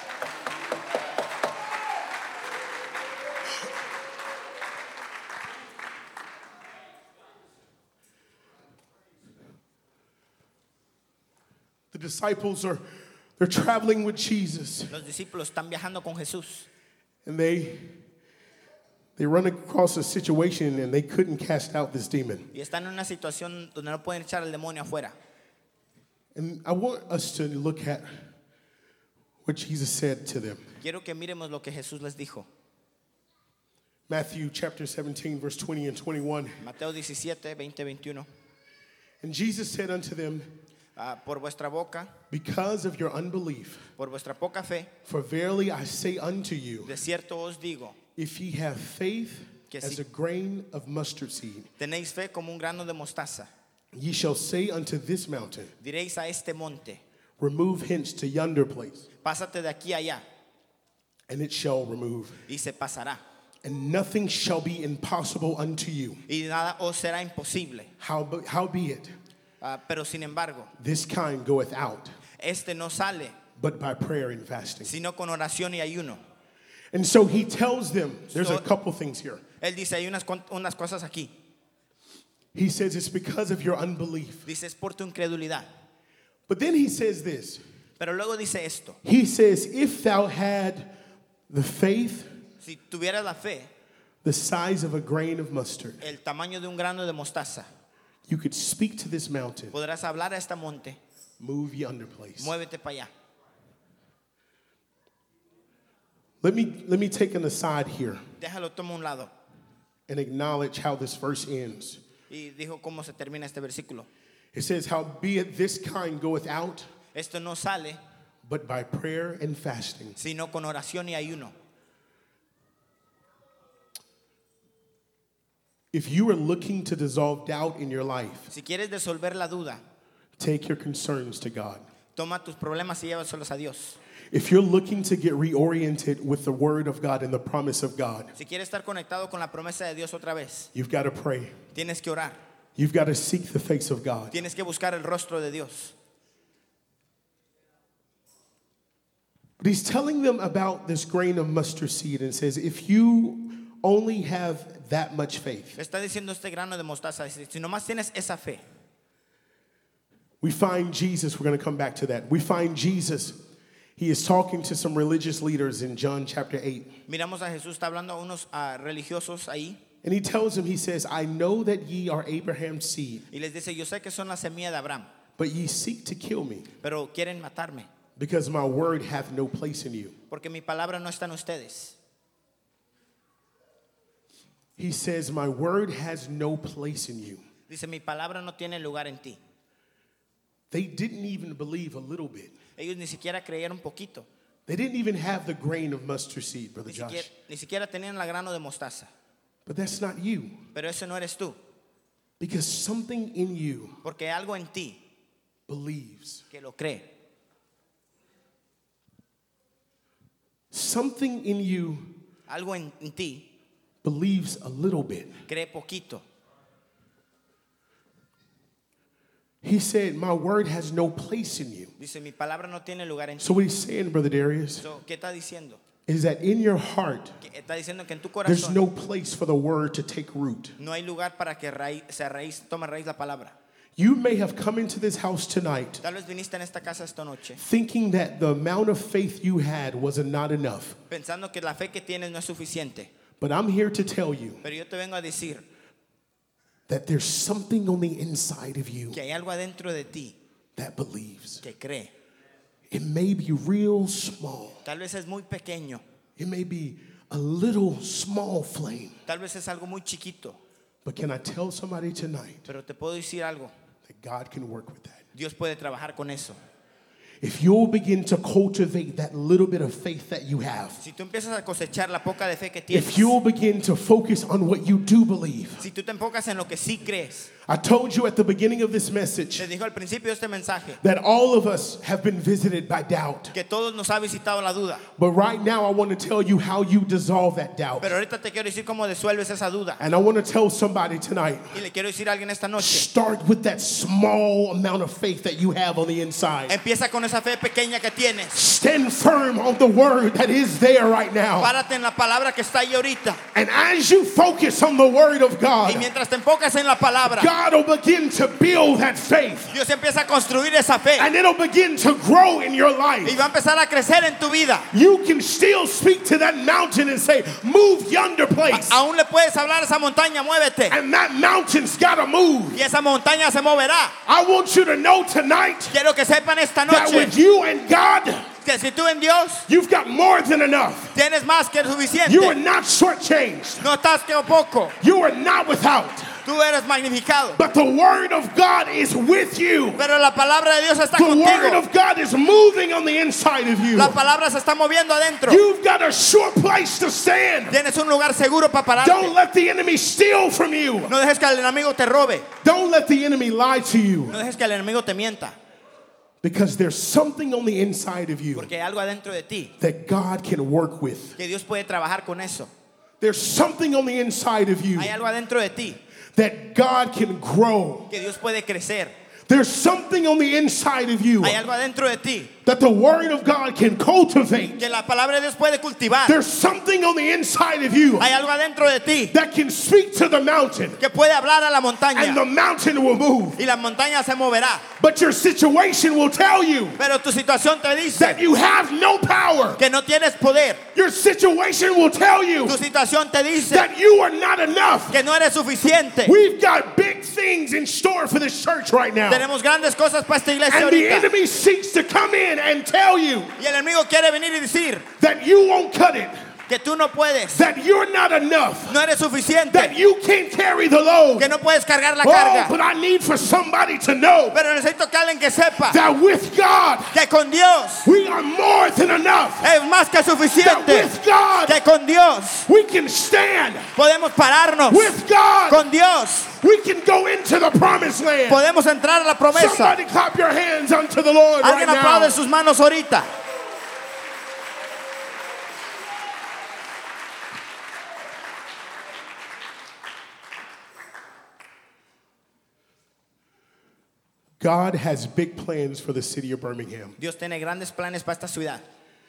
The disciples they're traveling with Jesus, Los discípulos están viajando con Jesús and they They run across a situation and they couldn't cast out this demon. Y están en una situación donde no pueden echar al demonio afuera. And I want us to look at what Jesus said to them. Quiero que miremos lo que Jesús les dijo. Matthew chapter 17, verse 20 and 21. Mateo 17, 20, 21. And Jesus said unto them, Por vuestra boca, because of your unbelief, por vuestra poca fe, for verily I say unto you, de cierto os digo, if ye have faith Que as si- a grain of mustard seed, tenéis fe como un grano de mostaza. ye shall say unto this mountain, Diréis a este monte, remove hence to yonder place, pásate de aquí a allá, and it shall remove. y se pasará. And nothing shall be impossible unto you. Y nada os será imposible. Howbeit, Pero sin embargo, this kind goeth out, este no sale, but by prayer and fasting. sino con oración y ayuno. And so he tells them, there's a So- couple things here. Él dice, hay unas cosas aquí. He says it's because of your unbelief. Dice, es por tu incredulidad. But then he says this. Pero luego dice esto, He says, if thou had the faith, si tuvieras la fe, the size of a grain of mustard, el tamaño de un grano de mostaza, you could speak to this mountain, podrás hablar a este monte, move yonder place. muévete para allá. Let me take an aside here Déjalo, toma un lado. and acknowledge how this verse ends. Y dijo cómo se termina este versículo. It says, howbeit this kind goeth out, Esto no sale, but by prayer and fasting. sino con oración y ayuno. If you are looking to dissolve doubt in your life, Si quieres disolver la duda, take your concerns to God. toma tus problemas y llévaselos a Dios. If you're looking to get reoriented with the word of God and the promise of God, Si quieres estar conectado con la promesa de Dios otra vez, you've got to pray. tienes que orar. You've got to seek the face of God. Tienes que buscar el rostro de Dios. But he's telling them about this grain of mustard seed and says, if you only have that much faith. Le está diciendo este grano de mostaza, dice, si nomás tienes esa fe. We find Jesus, we're going to come back to that. We find Jesus, he is talking to some religious leaders in John chapter 8. Miramos a Jesús, está hablando a unos religiosos ahí, And he tells them, he says, I know that ye are Abraham's seed, y les dice, yo sé que son la semilla de Abraham, but ye seek to kill me, pero quieren matarme, because my word hath no place in you. porque mi palabra no está en ustedes. He says, my word has no place in you. Dice, mi palabra no tiene lugar en ti. They didn't even believe a little bit. Ellos ni siquiera creyeron un poquito, They didn't even have the grain of mustard seed, Brother Josh. ni siquiera tenían la grano de mostaza. But that's not you, Pero ese no eres tú, because something in you porque hay algo en ti believes. que lo cree. Something in you Algo en ti believes a little bit. cree poquito. He said, my word has no place in you. Dice, mi palabra no tiene lugar en ti. So what he's saying, Brother Darius, So, ¿qué está diciendo? is that in your heart, Que está diciendo que en tu there's corazón no place for the word to take root. no hay lugar para que tome raíz la palabra. You may have come into this house tonight Tal vez viniste en esta casa esta noche thinking that the amount of faith you had was not enough. pensando que la fe que tienes no es suficiente. But I'm here to tell you Pero yo te vengo a decir that there's something on the inside of you que hay algo adentro de ti that believes. que cree. It may be real small. Tal vez es muy pequeño, It may be a little small flame. tal vez es algo muy chiquito, But can I tell somebody tonight pero te puedo decir algo. that God can work with that? Dios puede trabajar con eso. If you'll begin to cultivate that little bit of faith that you have, Si tú empiezas a cosechar la poca de fe que tienes, if you'll begin to focus on what you do believe. si tú te enfocas en lo que sí crees. I told you at the beginning of this message Les dijo al principio de este mensaje that all of us have been visited by doubt. que todos nos ha visitado la duda. But right now, I want to tell you how you dissolve that doubt. Pero ahorita te quiero decir cómo disuelves esa duda. And I want to tell somebody tonight, Y le quiero decir a alguien esta noche, start with that small amount of faith that you have on the inside. empieza con esa fe pequeña que tienes. Stand firm on the word that is there right now. Párate en la palabra que está ahí ahorita. And as you focus on the word of Y God, mientras te enfocas en la palabra, God will begin to build that faith. Dios empieza a construir esa fe And it'll begin to grow in your y life. va a empezar a crecer en tu vida. You can still speak to that mountain and say, move yonder place. Aún le puedes hablar a esa montaña, muévete. And that mountain's got to move. Y esa montaña se moverá. I want you to know tonight Quiero que sepan esta that noche with you and God, que si tú en Dios you've got more than enough. tienes más que suficiente. You are not shortchanged. No estás que poco. You are not without. Tú eres magnificado. But the word of God is with you. Pero la palabra de Dios está The word contigo. of God is moving on the inside of you. La palabra se está moviendo adentro. You've got a sure place to stand. Tienes un lugar seguro para pararte. Don't let the enemy steal from you. No dejes que el enemigo te robe. Don't let the enemy lie to you. No dejes que el enemigo te mienta. Because there's something on the inside of you Porque hay algo adentro de ti that God can work with. que Dios puede trabajar con eso. There's something on the inside of you Hay algo adentro de ti that God can grow. que Dios puede crecer. There's something on the inside of you Hay algo adentro de ti that the word of God can cultivate. que la palabra de Dios puede cultivar. There's something on the inside of you Hay algo adentro de ti that can speak to the mountain, que puede hablar a la and montaña the mountain will move. y la montaña se moverá. But your situation will tell you Pero tu situación te dice that you have no power. que no tienes poder. Your situation will tell you Tu situación te dice that you are not enough. que no eres suficiente. We've got big things in store for this church right now. Tenemos grandes cosas para esta iglesia And the ahorita. enemy seeks to come in and tell you Y el enemigo quiere venir y decir that you won't cut it, que tú no puedes, that you're not enough, no eres suficiente, that you can't carry the load. que no puedes cargar la Oh, carga. but I need for somebody to know Pero necesito que alguien que sepa that with God, que con Dios we are more than enough. es más que That suficiente. with God, Que con Dios we can stand. podemos pararnos. With God, Con Dios we can go into the promised land. podemos entrar a la promesa. Somebody clap your hands unto the Lord right Alguien aplaude now. sus manos ahorita. God has big plans for the city of Birmingham. Dios tiene grandes planes para esta ciudad.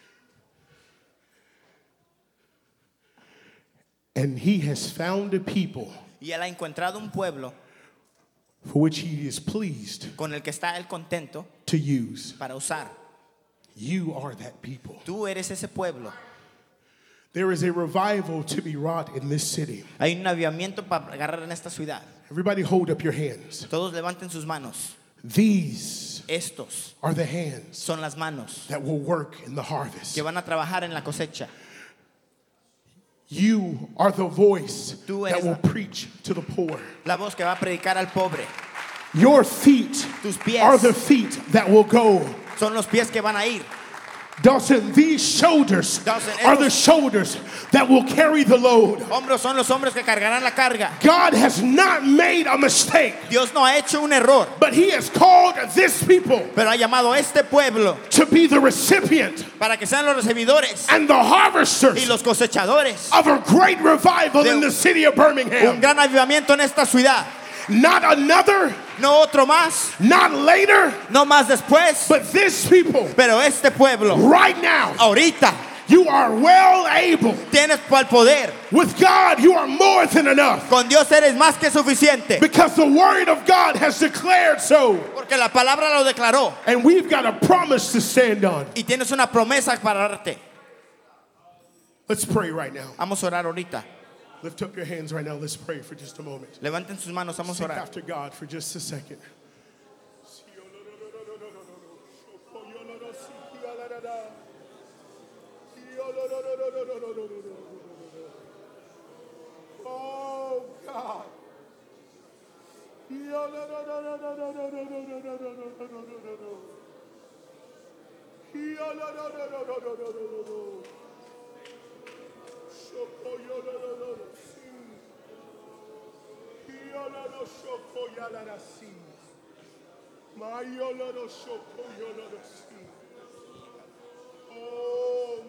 And he has found a people Y él ha encontrado un pueblo for which he is pleased con el que está él contento to use. para usar. You are that people. Tú eres ese pueblo. There is a revival to be wrought in this city. Hay un avivamiento para agarrar en esta ciudad. Everybody hold up your hands. Todos levanten sus manos. These Estos are the hands son las manos that will work in the harvest. que van a trabajar en la cosecha. You are the voice Tú that eres will preach to the poor. La voz que va a predicar al pobre. Your feet Tus pies are the feet that will go. son los pies que van a ir. Dawson, these shoulders Dawson, are the shoulders that will carry the load. Hombros son los hombres que cargarán la carga. God has not made a mistake, Dios no ha hecho un error, but he has called this people pero ha llamado a este pueblo to be the recipient para que sean los recibidores and the y harvesters los cosechadores. of a great revival in the city of Un Birmingham. gran avivamiento en esta ciudad. Not another, No otro más, not later, no más después, but this people pero este pueblo, right now. ahorita, You are well able. tienes el poder. With God, you are more than enough. Con Dios eres más que suficiente. Because the word of God has declared so. Porque la palabra lo declaró. And we've got a promise to stand on. Y tienes una promesa para darte. Let's pray right now. Vamos a orar ahorita. Lift up your hands right now. Let's pray for just a moment. Levanten sus manos, vamos a Seek orar. after God for just a second. Oh God. Oh,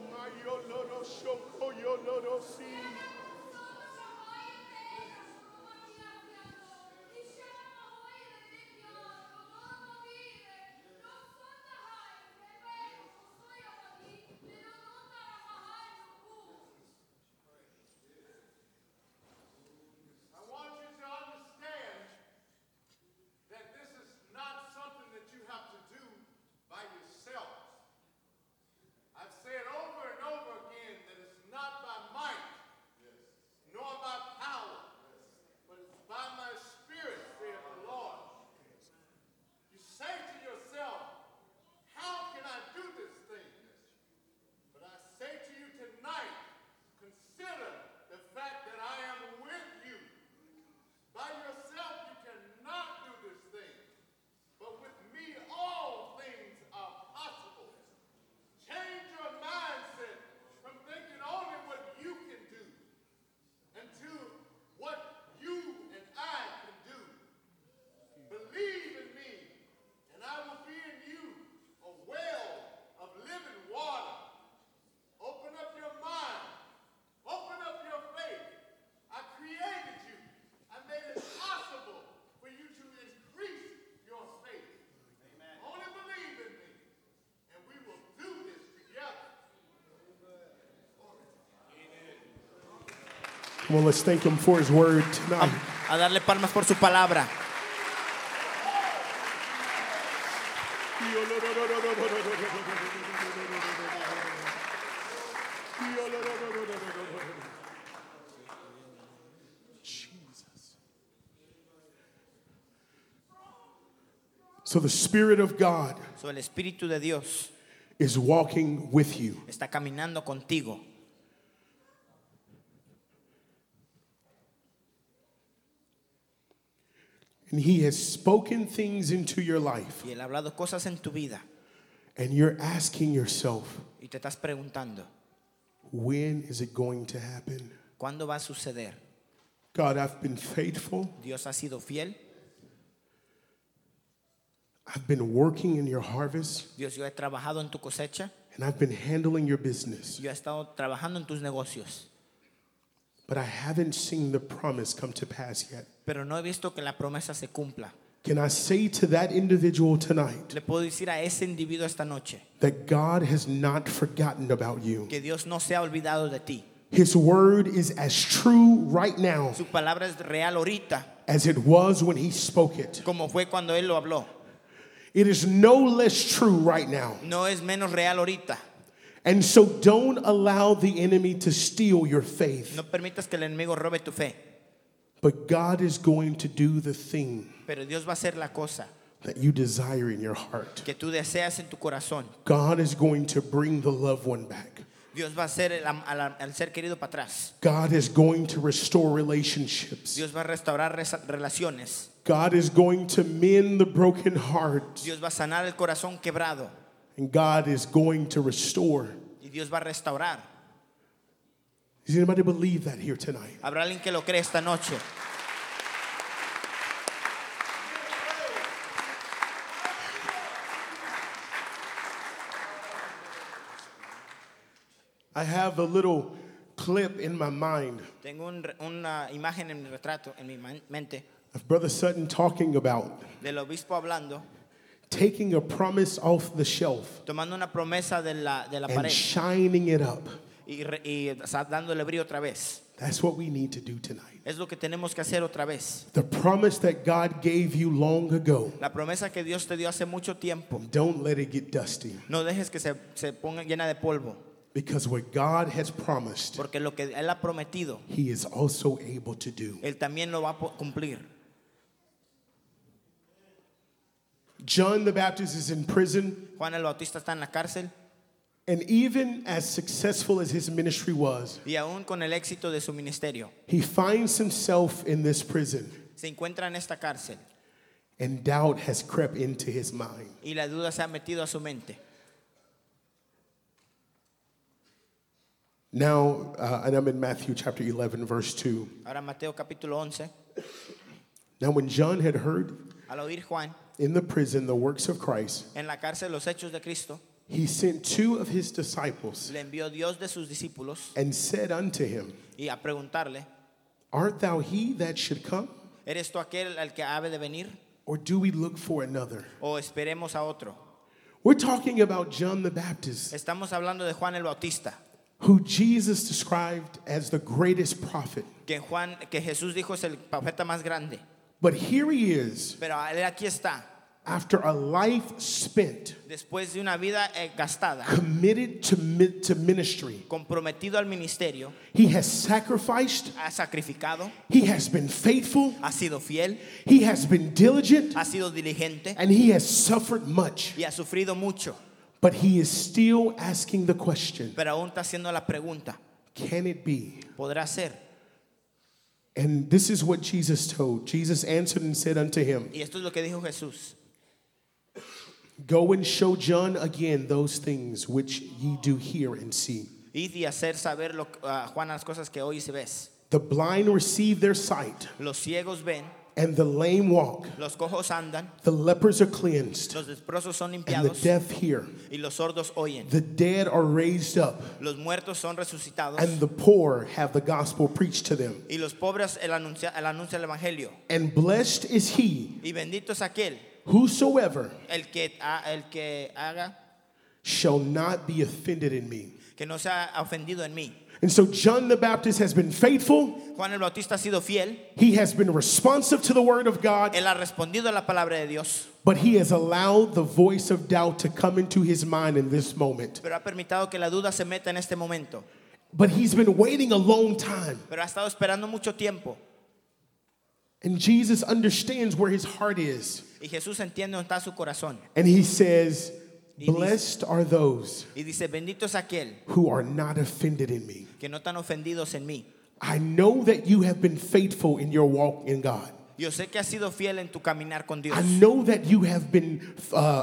Come on, let's thank him for his word tonight. A darle palmas por su palabra. Jesus. So the Spirit of God So, el Espíritu de Dios is walking with you. está caminando contigo. And he has spoken things into your life. Y Él ha hablado cosas en tu vida. And you're asking yourself, Y te estás preguntando, when is it going to happen? ¿cuándo va a suceder? God, I've been faithful. Dios ha sido fiel. I've been working in your harvest. Dios, yo he trabajado en tu cosecha. And I've been handling your business. Yo he estado trabajando en tus negocios. But I haven't seen the promise come to pass yet. Pero no he visto que la promesa se cumpla. Can I say to that individual tonight Le puedo decir a ese individuo esta noche that God has not forgotten about you? que Dios no se ha olvidado de ti. His word is as true right now Su palabra es real ahorita, as it was when he spoke it. como fue cuando Él lo habló. It is no less true right now. No es menos real ahorita. And so don't allow the enemy to steal your faith. No permitas que el enemigo robe tu fe. But God is going to do the thing Pero Dios va a hacer la cosa that you desire in your heart. que tú deseas en tu corazón. God is going to bring the loved one back. Dios va a hacer al ser querido para atrás. God is going to restore relationships. Dios va a restaurar relaciones. God is going to mend the broken heart. Dios va a sanar el corazón quebrado. And God is going to restore. Y Dios va a restaurar. Does anybody believe that here tonight? Habrá alguien que lo cree esta noche. I have a little clip in my mind Tengo una imagen en mi retrato, en mi mente, of Brother Sutton talking about del obispo hablando, taking a promise off the shelf tomando una promesa de la and pared shining it up. y dándole brillo otra vez. That's what we need to do tonight. Es lo que tenemos que hacer otra vez. The promise that God gave you long ago, La promesa que Dios te dio hace mucho tiempo, don't let it get dusty. no dejes que se ponga llena de polvo, Because what God has promised, porque lo que Él ha prometido, He is also able to do. Él también lo va a cumplir. John the Baptist is in prison, Juan el Bautista está en la cárcel and even as successful as his ministry was, y aún con el éxito de su ministerio, he finds himself in this prison, se encuentra en esta cárcel and doubt has crept into his mind. y la duda se ha metido a su mente. Now, and I'm in Matthew chapter 11, verse 2. Ahora Mateo capítulo 11, Now, when John had heard al oír Juan in the prison the works of Christ, en la cárcel los hechos de Cristo, he sent two of his disciples le envió Dios de sus discípulos and said unto him, y a preguntarle, Art thou he that should come, ¿eres tú aquel al que habe de venir or do we look for another? o esperemos a otro? We're talking about John the Baptist, Estamos hablando de Juan el Bautista, who Jesus described as the greatest prophet. que Jesús dijo es el profeta más grande. But here he is, Pero él aquí está, after a life spent después de una vida gastada, committed to ministry. comprometido al ministerio, He has sacrificed, ha sacrificado, he has been faithful, ha sido fiel, he has been diligent, ha sido diligente and he has suffered much. y ha sufrido mucho. But he is still asking the question, Pero aún está haciendo la pregunta, can it be? ¿podrá ser? And this is what Jesus told. Jesus answered and said unto him, Y esto es lo que dijo Jesús. Go and show John again those things which ye do hear and see. Id y hacer saber a Juan las cosas que hoy se ves. The blind receive their sight, Los ciegos ven, and the lame walk. los cojos andan, The lepers are cleansed, los leprosos son and the limpiados deaf hear. y los sordos oyen. The dead are raised up, Los muertos son resucitados and the poor have the gospel preached to them. y los pobres el anuncia el evangelio. And blessed is he, Y bendito es aquel whosoever el que haga shall not be offended in me. que no se ha ofendido en mí. And so John the Baptist has been faithful. Juan el Bautista ha sido fiel. He has been responsive to the word of God. Él ha respondido a la palabra de Dios. But he has allowed the voice of doubt to come into his mind in this moment. Pero ha permitido que la duda se meta en este momento. But he's been waiting a long time. Pero ha estado esperando mucho tiempo. And Jesus understands where his heart is. Y Jesús entiende dónde está su corazón. And he says, Y dice- blessed are those Y dice, bendito es aquel who are not offended in me. que no están ofendidos en mí. I know that you have been faithful in your walk in God. Yo sé que has sido fiel en tu caminar con Dios. I know that you have been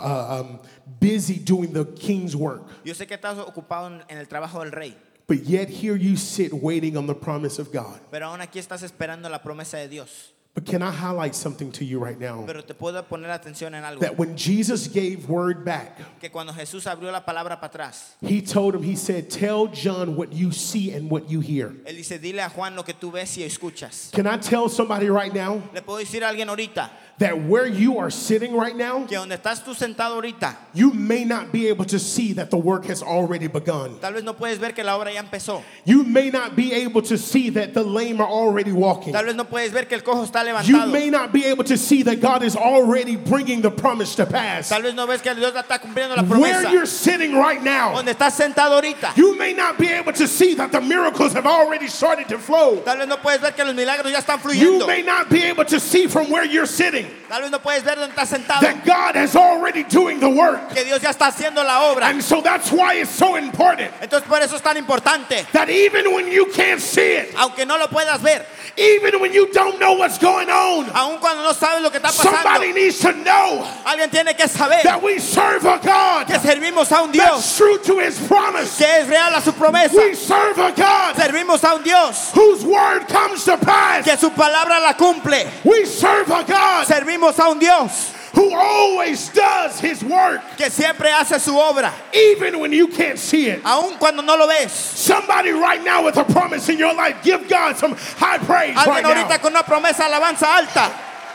busy doing the king's work. Yo sé que estás ocupado en el trabajo del rey. But yet here you sit waiting on the promise of God. Pero aún aquí estás esperando la promesa de Dios. But can I highlight something to you right now? Pero te puedo poner atención en algo. That when Jesus gave word back, Que cuando Jesús abrió la palabra para atrás, he told him, he said, tell John what you see and what you hear. él dice, dile a Juan lo que tú ves y escuchas. Can I tell somebody right now Le puedo decir a alguien ahorita that where you are sitting right now, que donde estás tú sentado ahorita, you may not be able to see that the work has already begun. tal vez no puedes ver que la obra ya empezó. You may not be able to see that the lame are already walking. Tal vez no puedes ver que el cojo está You levantado. may not be able to see that God is already bringing the promise to pass. Tal vez no ves que Dios ya está cumpliendo la Where promesa. you're sitting right now, Donde estás sentado ahorita, you may not be able to see that the miracles have already started to flow. tal vez no puedes ver que los milagros ya están You fluyendo. may not be able to see from where you're sitting Tal vez no puedes ver donde estás sentado, that God is already doing the work. que Dios ya está haciendo la obra. And so that's why it's so important Entonces por eso es tan importante, that even when you can't see it, aunque no lo puedas ver, even when you don't know what's going on, aun cuando no sabes lo que está somebody pasando, needs to know alguien tiene que saber that we serve a God que servimos a un that's Dios true to his promise. que es real a su promesa. We serve a God Servimos a un Dios whose word comes to pass. que su palabra la cumple. We serve a God Servimos a un Dios who always does his work, que siempre hace su obra, even when you can't see it. aun cuando no lo ves. Somebody right now with a promise in your life, give God some high praise right Alguien ahorita now. con una promesa, alabanza alta.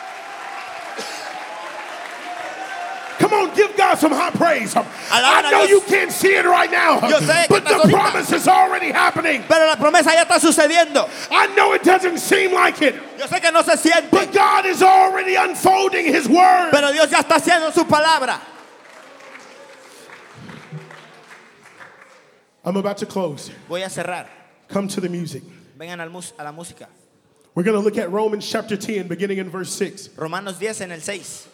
Come on, give God some high praise. I Alaban a know Dios. you can't see it right now, Yo sé que but estás the ahorita. promise is already happening. Pero la promesa ya está sucediendo. I know it doesn't seem like it, Yo sé que no se siente, but God is already unfolding his word. pero Dios ya está haciendo su palabra. I'm about to close. Voy a cerrar. Come to the music. Vengan a la música. We're going to look at Romans chapter 10, beginning in verse 6. Romanos 10 en el 6.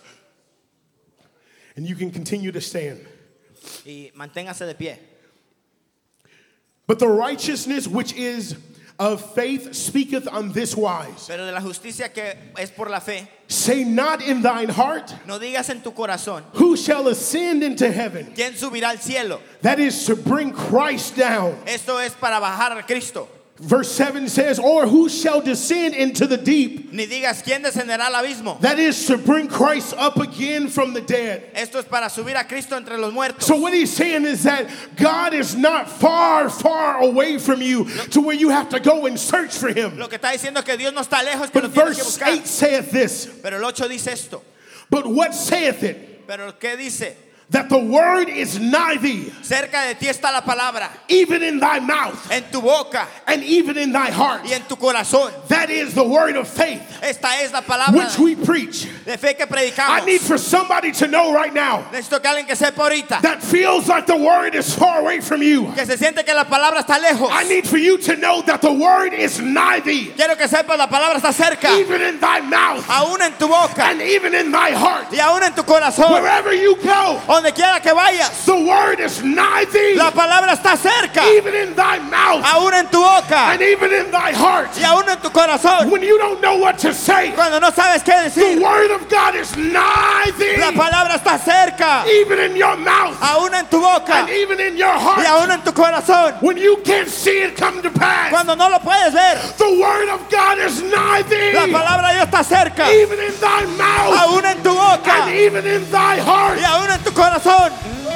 And you can continue to stand. Y manténgase de pie. But the righteousness which is of faith speaketh on this wise. Pero de la justicia que es por la fe, Say not in thine heart, no digas en tu corazón, who shall ascend into heaven? ¿quién subirá al cielo? That is to bring Christ down. Esto es para bajar a Cristo. Verse 7 says, or who shall descend into the deep? Ni digas quién descenderá al abismo. That is to bring Christ up again from the dead. Esto es para subir a Cristo entre los muertos. So what he's saying is that God is not far, far away from you to where you have to go and search for him. Lo que está diciendo es que Dios no está lejos, que But lo tienes que verse buscar. 8 saith this, Pero el 8 dice esto. but what saith it? Pero ¿qué dice? That the word is nigh thee, Cerca de ti está la palabra, even in thy mouth, en tu boca and even in thy heart. y en tu corazón. That is the word of faith, Esta es la palabra which we preach. de fe que I predicamos. need for somebody to know right now Necesito que alguien que sepa ahorita, that feels like the word is far away from you. que se siente que la palabra está lejos. I need for you to know that the word is nigh thee, Quiero que sepas la palabra está cerca, even in thy mouth, aún en tu boca and even in thy heart. y aún en tu corazón. Wherever you go, Donde quiera que vayas, the word is nigh thee, la palabra está cerca, even in thy mouth, aún en tu boca and even in thy heart. y aún en tu corazón. When you don't know what to say, Cuando no sabes qué the decir, word of God is nigh thee, la palabra está cerca, even in your mouth, aún en tu boca and even in your y heart. aún en tu corazón. When you can't see it come to pass, Cuando no lo puedes ver, the word of God is nigh thee, la palabra de Dios está cerca, even in thy mouth, aún en tu boca and even in thy heart. y aún en tu corazón.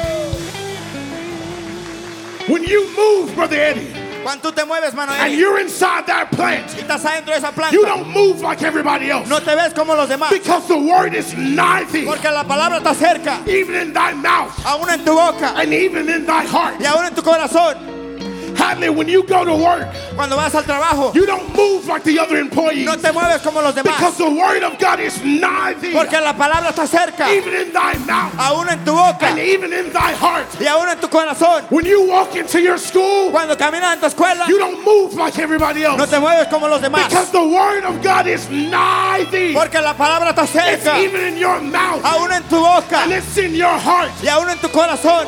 When you move, Brother Eddie, Cuando tú te mueves, mano, and Eddie, you're inside that plant, y estás adentro de esa planta, you don't move like everybody else, no te ves como los demás, because the word is nigh thee, porque la palabra está cerca, even in thy mouth, aún en tu boca and even in thy heart. y aún en tu corazón. sadly, when you go to work, Cuando vas al trabajo, you don't move like the other employees. no te mueves como los demás. Because the word of God is nigh thee, Porque la palabra está cerca, even in thy mouth aún en tu boca and even in thy heart. y aún en tu corazón. When you walk into your school, Cuando caminas en tu escuela, you don't move like everybody no else. te mueves como los demás. Because the word of God is nigh thee. Porque la palabra está It's cerca, even in your mouth aún en tu boca and it's in your heart. y aún en tu corazón.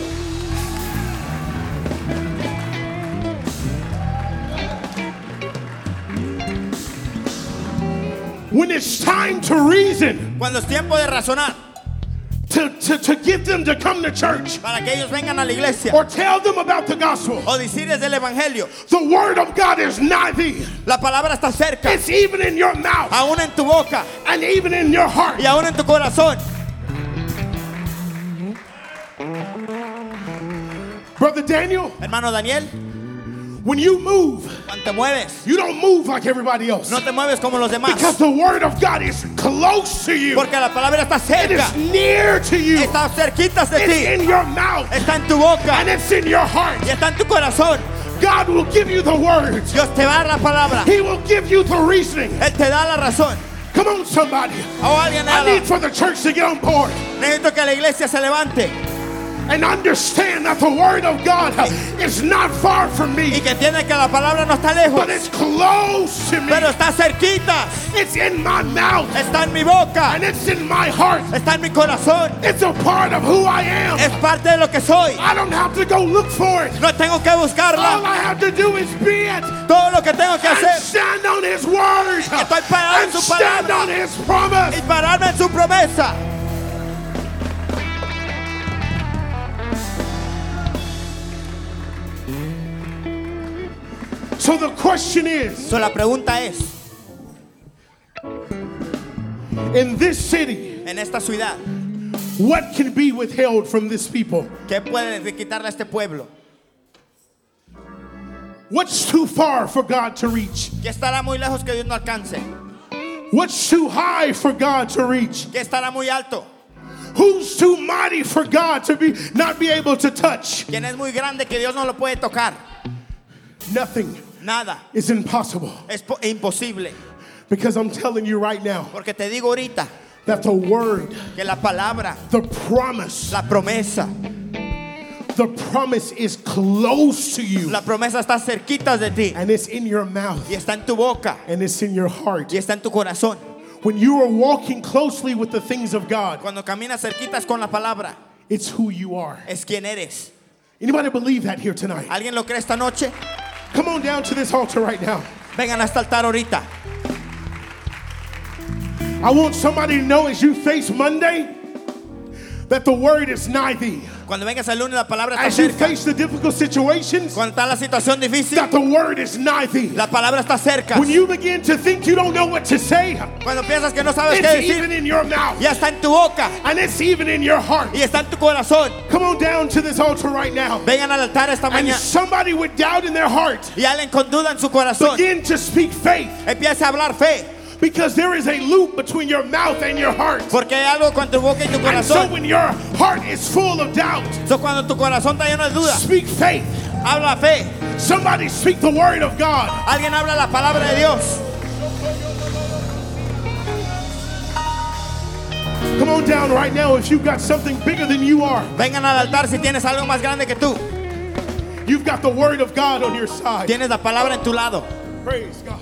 When it's time to reason, Cuando es tiempo de razonar, to get them to come to church para que ellos vengan a la iglesia or tell them about the gospel, o decirles del evangelio, the word of God is nigh thee. la palabra está cerca, It's even in your mouth aún en tu boca and even in your heart. y aún en tu corazón. Brother Daniel, Hermano Daniel, when you move, cuando te mueves, you don't move like everybody else. no te mueves como los demás. Because the word of God is close to you. Porque la palabra está It is cerca, near to you. está cerquita de It's ti, in your mouth está en tu boca and it's in your heart. y está en tu corazón. God will give you the words. Dios te va a dar la palabra, He will give you the reasoning. Él te da la razón. Come on, somebody. O alguien I need habla. for the church to get on board Necesito que la iglesia se levante and understand that the word of God is not far from y me, que entienda que la palabra no está lejos, but it's close to me. pero está cerquita, It's in my mouth está en mi boca, and it's in my heart. está en mi corazón, It's a part of who I am. es parte de lo que soy. I don't have to go look for it. No tengo que All buscarla, I have to do is be it todo lo que tengo que and hacer stand on His word Estoy parado en and su stand palabra. on His promise. y pararme en su promesa. So the question is, So, la pregunta es, in this city, en esta ciudad, what can be withheld from this people? ¿qué puede quitarle a este pueblo? What's too far for God to reach? ¿Qué estará muy lejos que Dios no alcance? What's too high for God to reach? ¿Qué estará muy alto? Who's too mighty for God to not be able to touch? ¿Quién es muy grande que Dios no lo puede tocar? Nothing Nada, is impossible. es imposible. Because I'm telling you right now Porque te digo ahorita that the word, que la palabra, the promise is close to you. la promesa está cerquita de ti And it's in your mouth y está en tu boca and it's in your heart. y está en tu corazón. When you are walking closely with the things of God, Cuando caminas cerquitas con la palabra, it's who you are. es quien eres. Anybody believe that here tonight? ¿Alguien lo cree esta noche? Come on down to this altar right now. Vengan a este altar ahorita. I want somebody to know as you face Monday that the word is nigh thee. Cuando vengas el lunes, la palabra está As you cerca. face the difficult situations, Cuando está la situación difícil, that the word is nigh thee. la palabra está cerca. When you begin to think you don't know what to say, Cuando piensas que no sabes qué it's decir, even in your mouth ya está en tu boca and it's even in your heart. y está en tu corazón. Come on down to this altar right now. Vengan al altar esta And mañana somebody with doubt in their heart, y alguien con duda en su corazón begin to speak faith, empieza a hablar fe. because there is a loop between your mouth and your heart. Porque hay algo con tu boca y tu And so corazón. when your heart is full of doubt, So, cuando tu corazón está lleno de duda, speak faith. habla fe. Somebody speak the word of God. Alguien habla la palabra de Dios. Come on down right now if you've got something bigger than you are. Vengan al altar si tienes algo más grande que tú. You've got the word of God on your side. Tienes la palabra en tu lado. Praise God.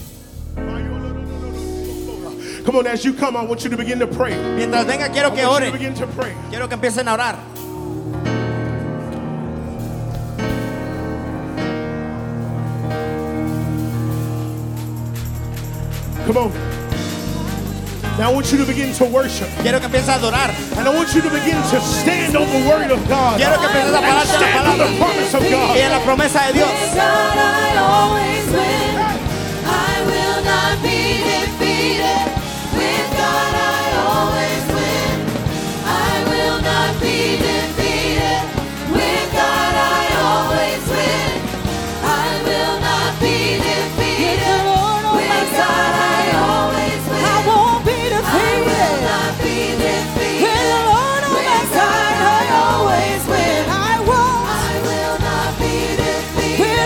Come on, as you come, I want you to begin to pray. Mientras venga, quiero que I want you oren. to begin to pray. Quiero que empiecen a orar. Come on. Now I want you to begin to worship. Quiero que empieces a adorar. And I want you to begin to stand on the word of God. Quiero que empieces a And pararte en la stand on palabra the promise of y God. en la promesa de Dios. With God I always win. I will not be defeated. With God I always win. I will not be defeated. With God I always win. I will not be defeated. With God I always win. I won't be defeated. I will not be defeated. With the Lord on my side I always win. I will not be defeated. With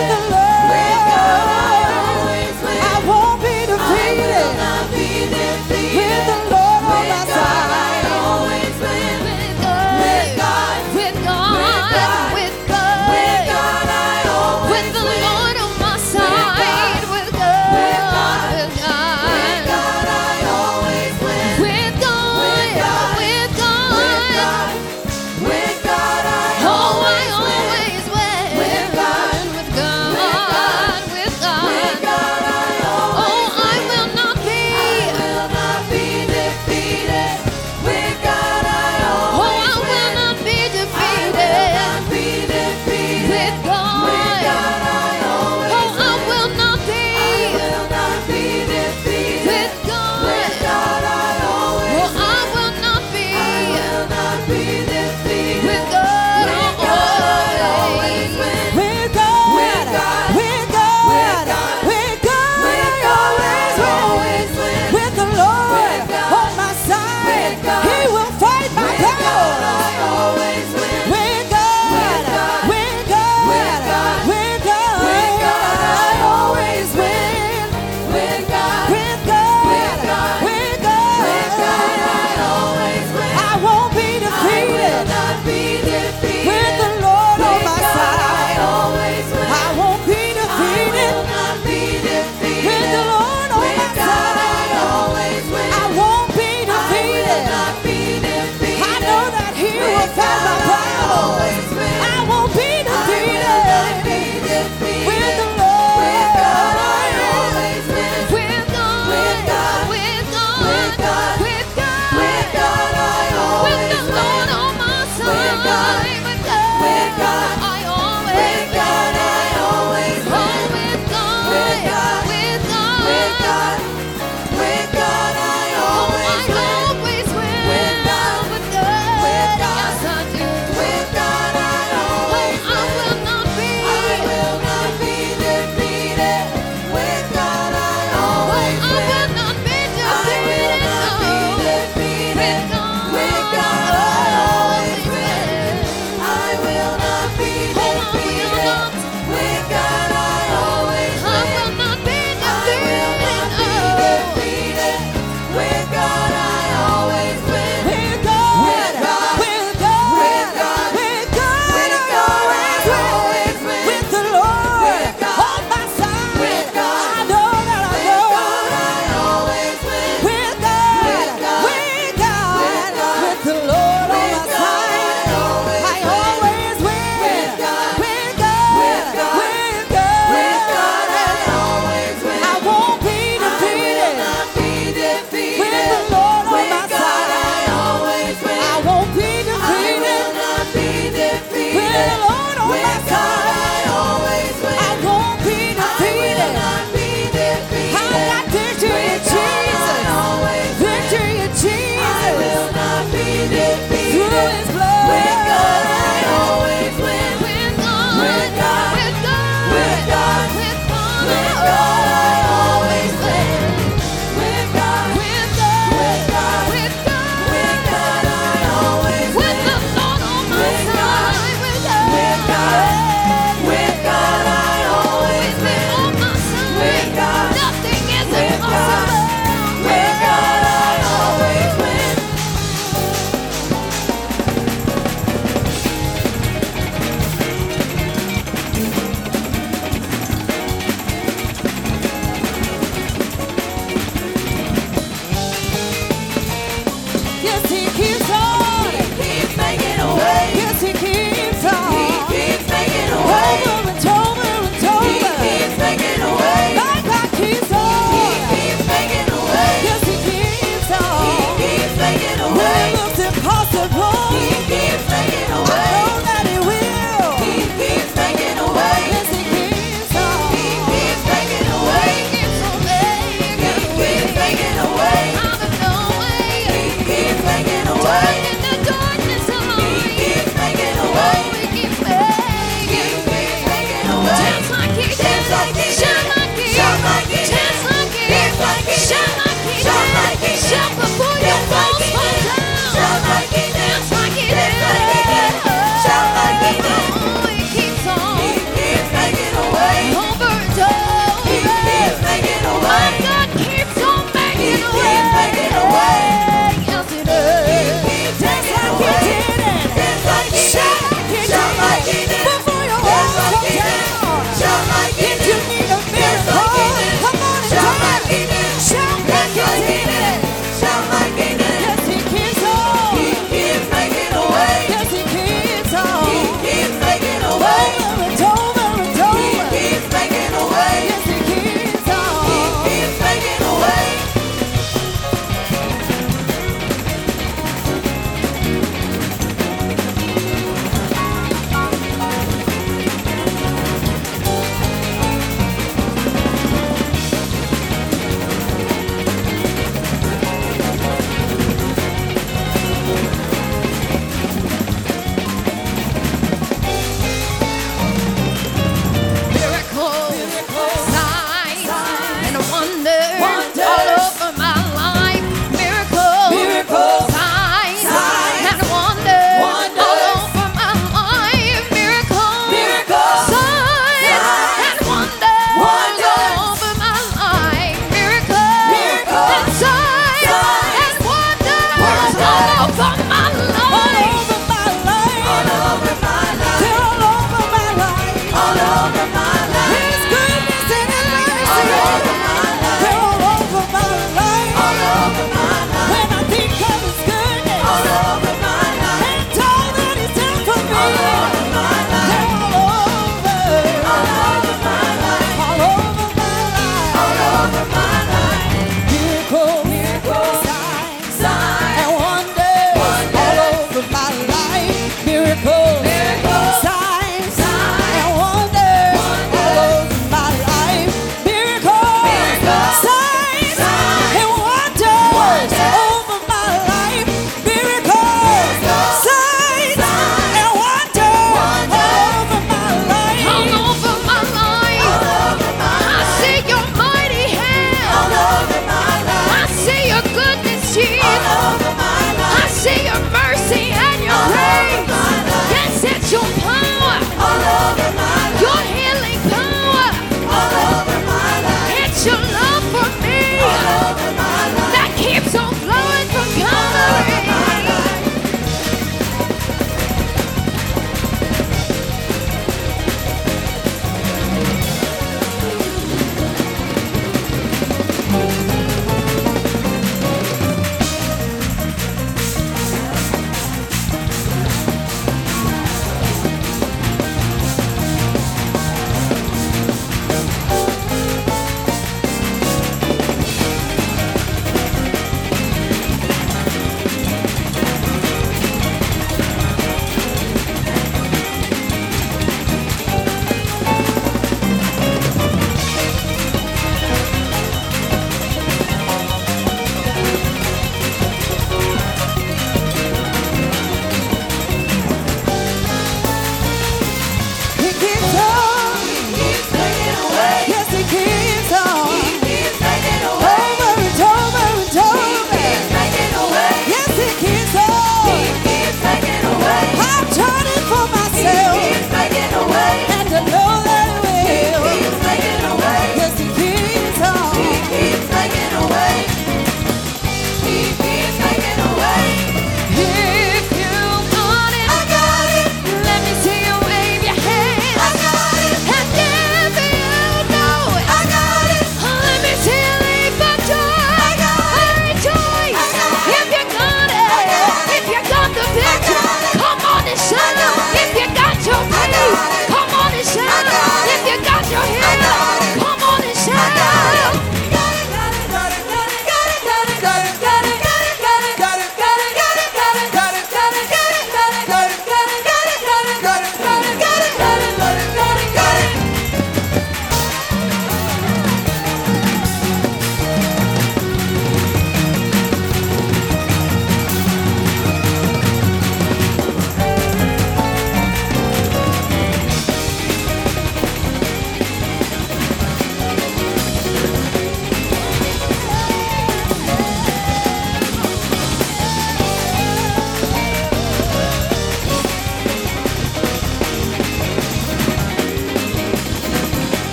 it, dance like it, shout like it, dance like it, shout like it, shout before your walls fall down. Shout like it, dance like it, shout like it. Oh, it keeps on, He keeps making a way over and over. He keeps making a way. My God keeps on making a way. Yes, it is. Dance like it did, dance like it, shout like it did, before your walls fall down. Shout like it did.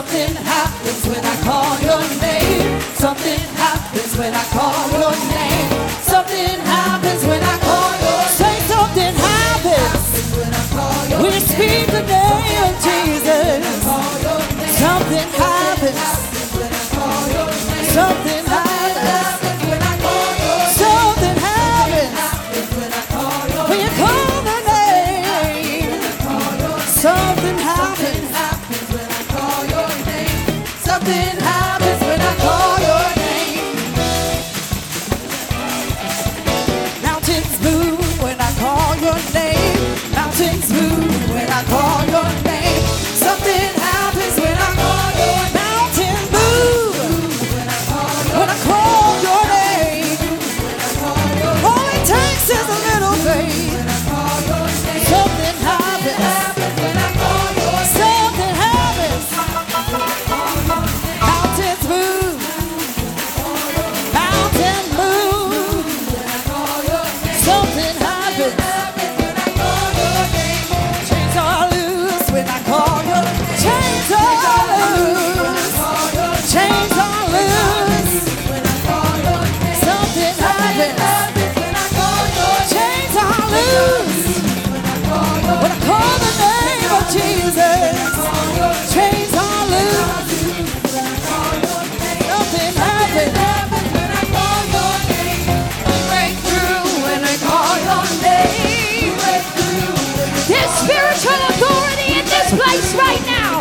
Something happens when I call your name. Something happens when I call your name. Something happens when I call your name. Say something happens when you speak the name of Jesus. Something happens. Something happens. Something happens when you call the name. Something happens. Something happens when I call your name. Mountains move when I call your name. Mountains move when I call your name. Something happens when I call your name. Mountains move when I call your name. All it takes is a little faith. Something happens when I call your name. Something happens. Mountains move. Mountains move. Something happens. Chains are loose when I call your name. Chains are loose. Chains are loose. Something happens. Chains are loose. When I call the name of Jesus. Chains are loose. Something happens. Breakthrough when I call your name. There's spiritual authority in this place right now.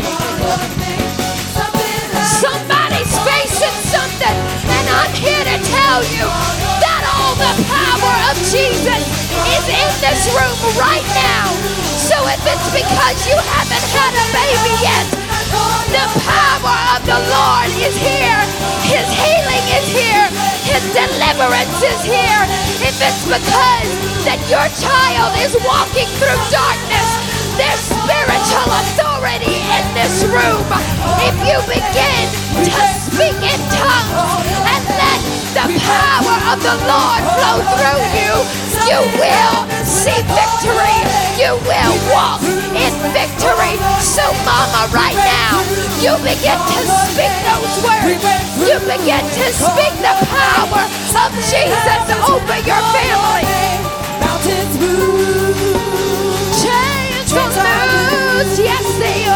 Somebody's facing something, and I'm here to tell you that all the power of Jesus is in this room right now. So if it's because you haven't had a baby yet, the power of the Lord is here. His healing is here. His deliverance is here. If it's because that your child is walking through darkness, there's spiritual authority in this room. If you begin to speak in tongues and let the power of the Lord flow through you, you will see victory. You will walk in victory. So mama, right now, you begin to speak those words. You begin to speak the power of Jesus over your family. Mountains move. Chains are loose. Yes, they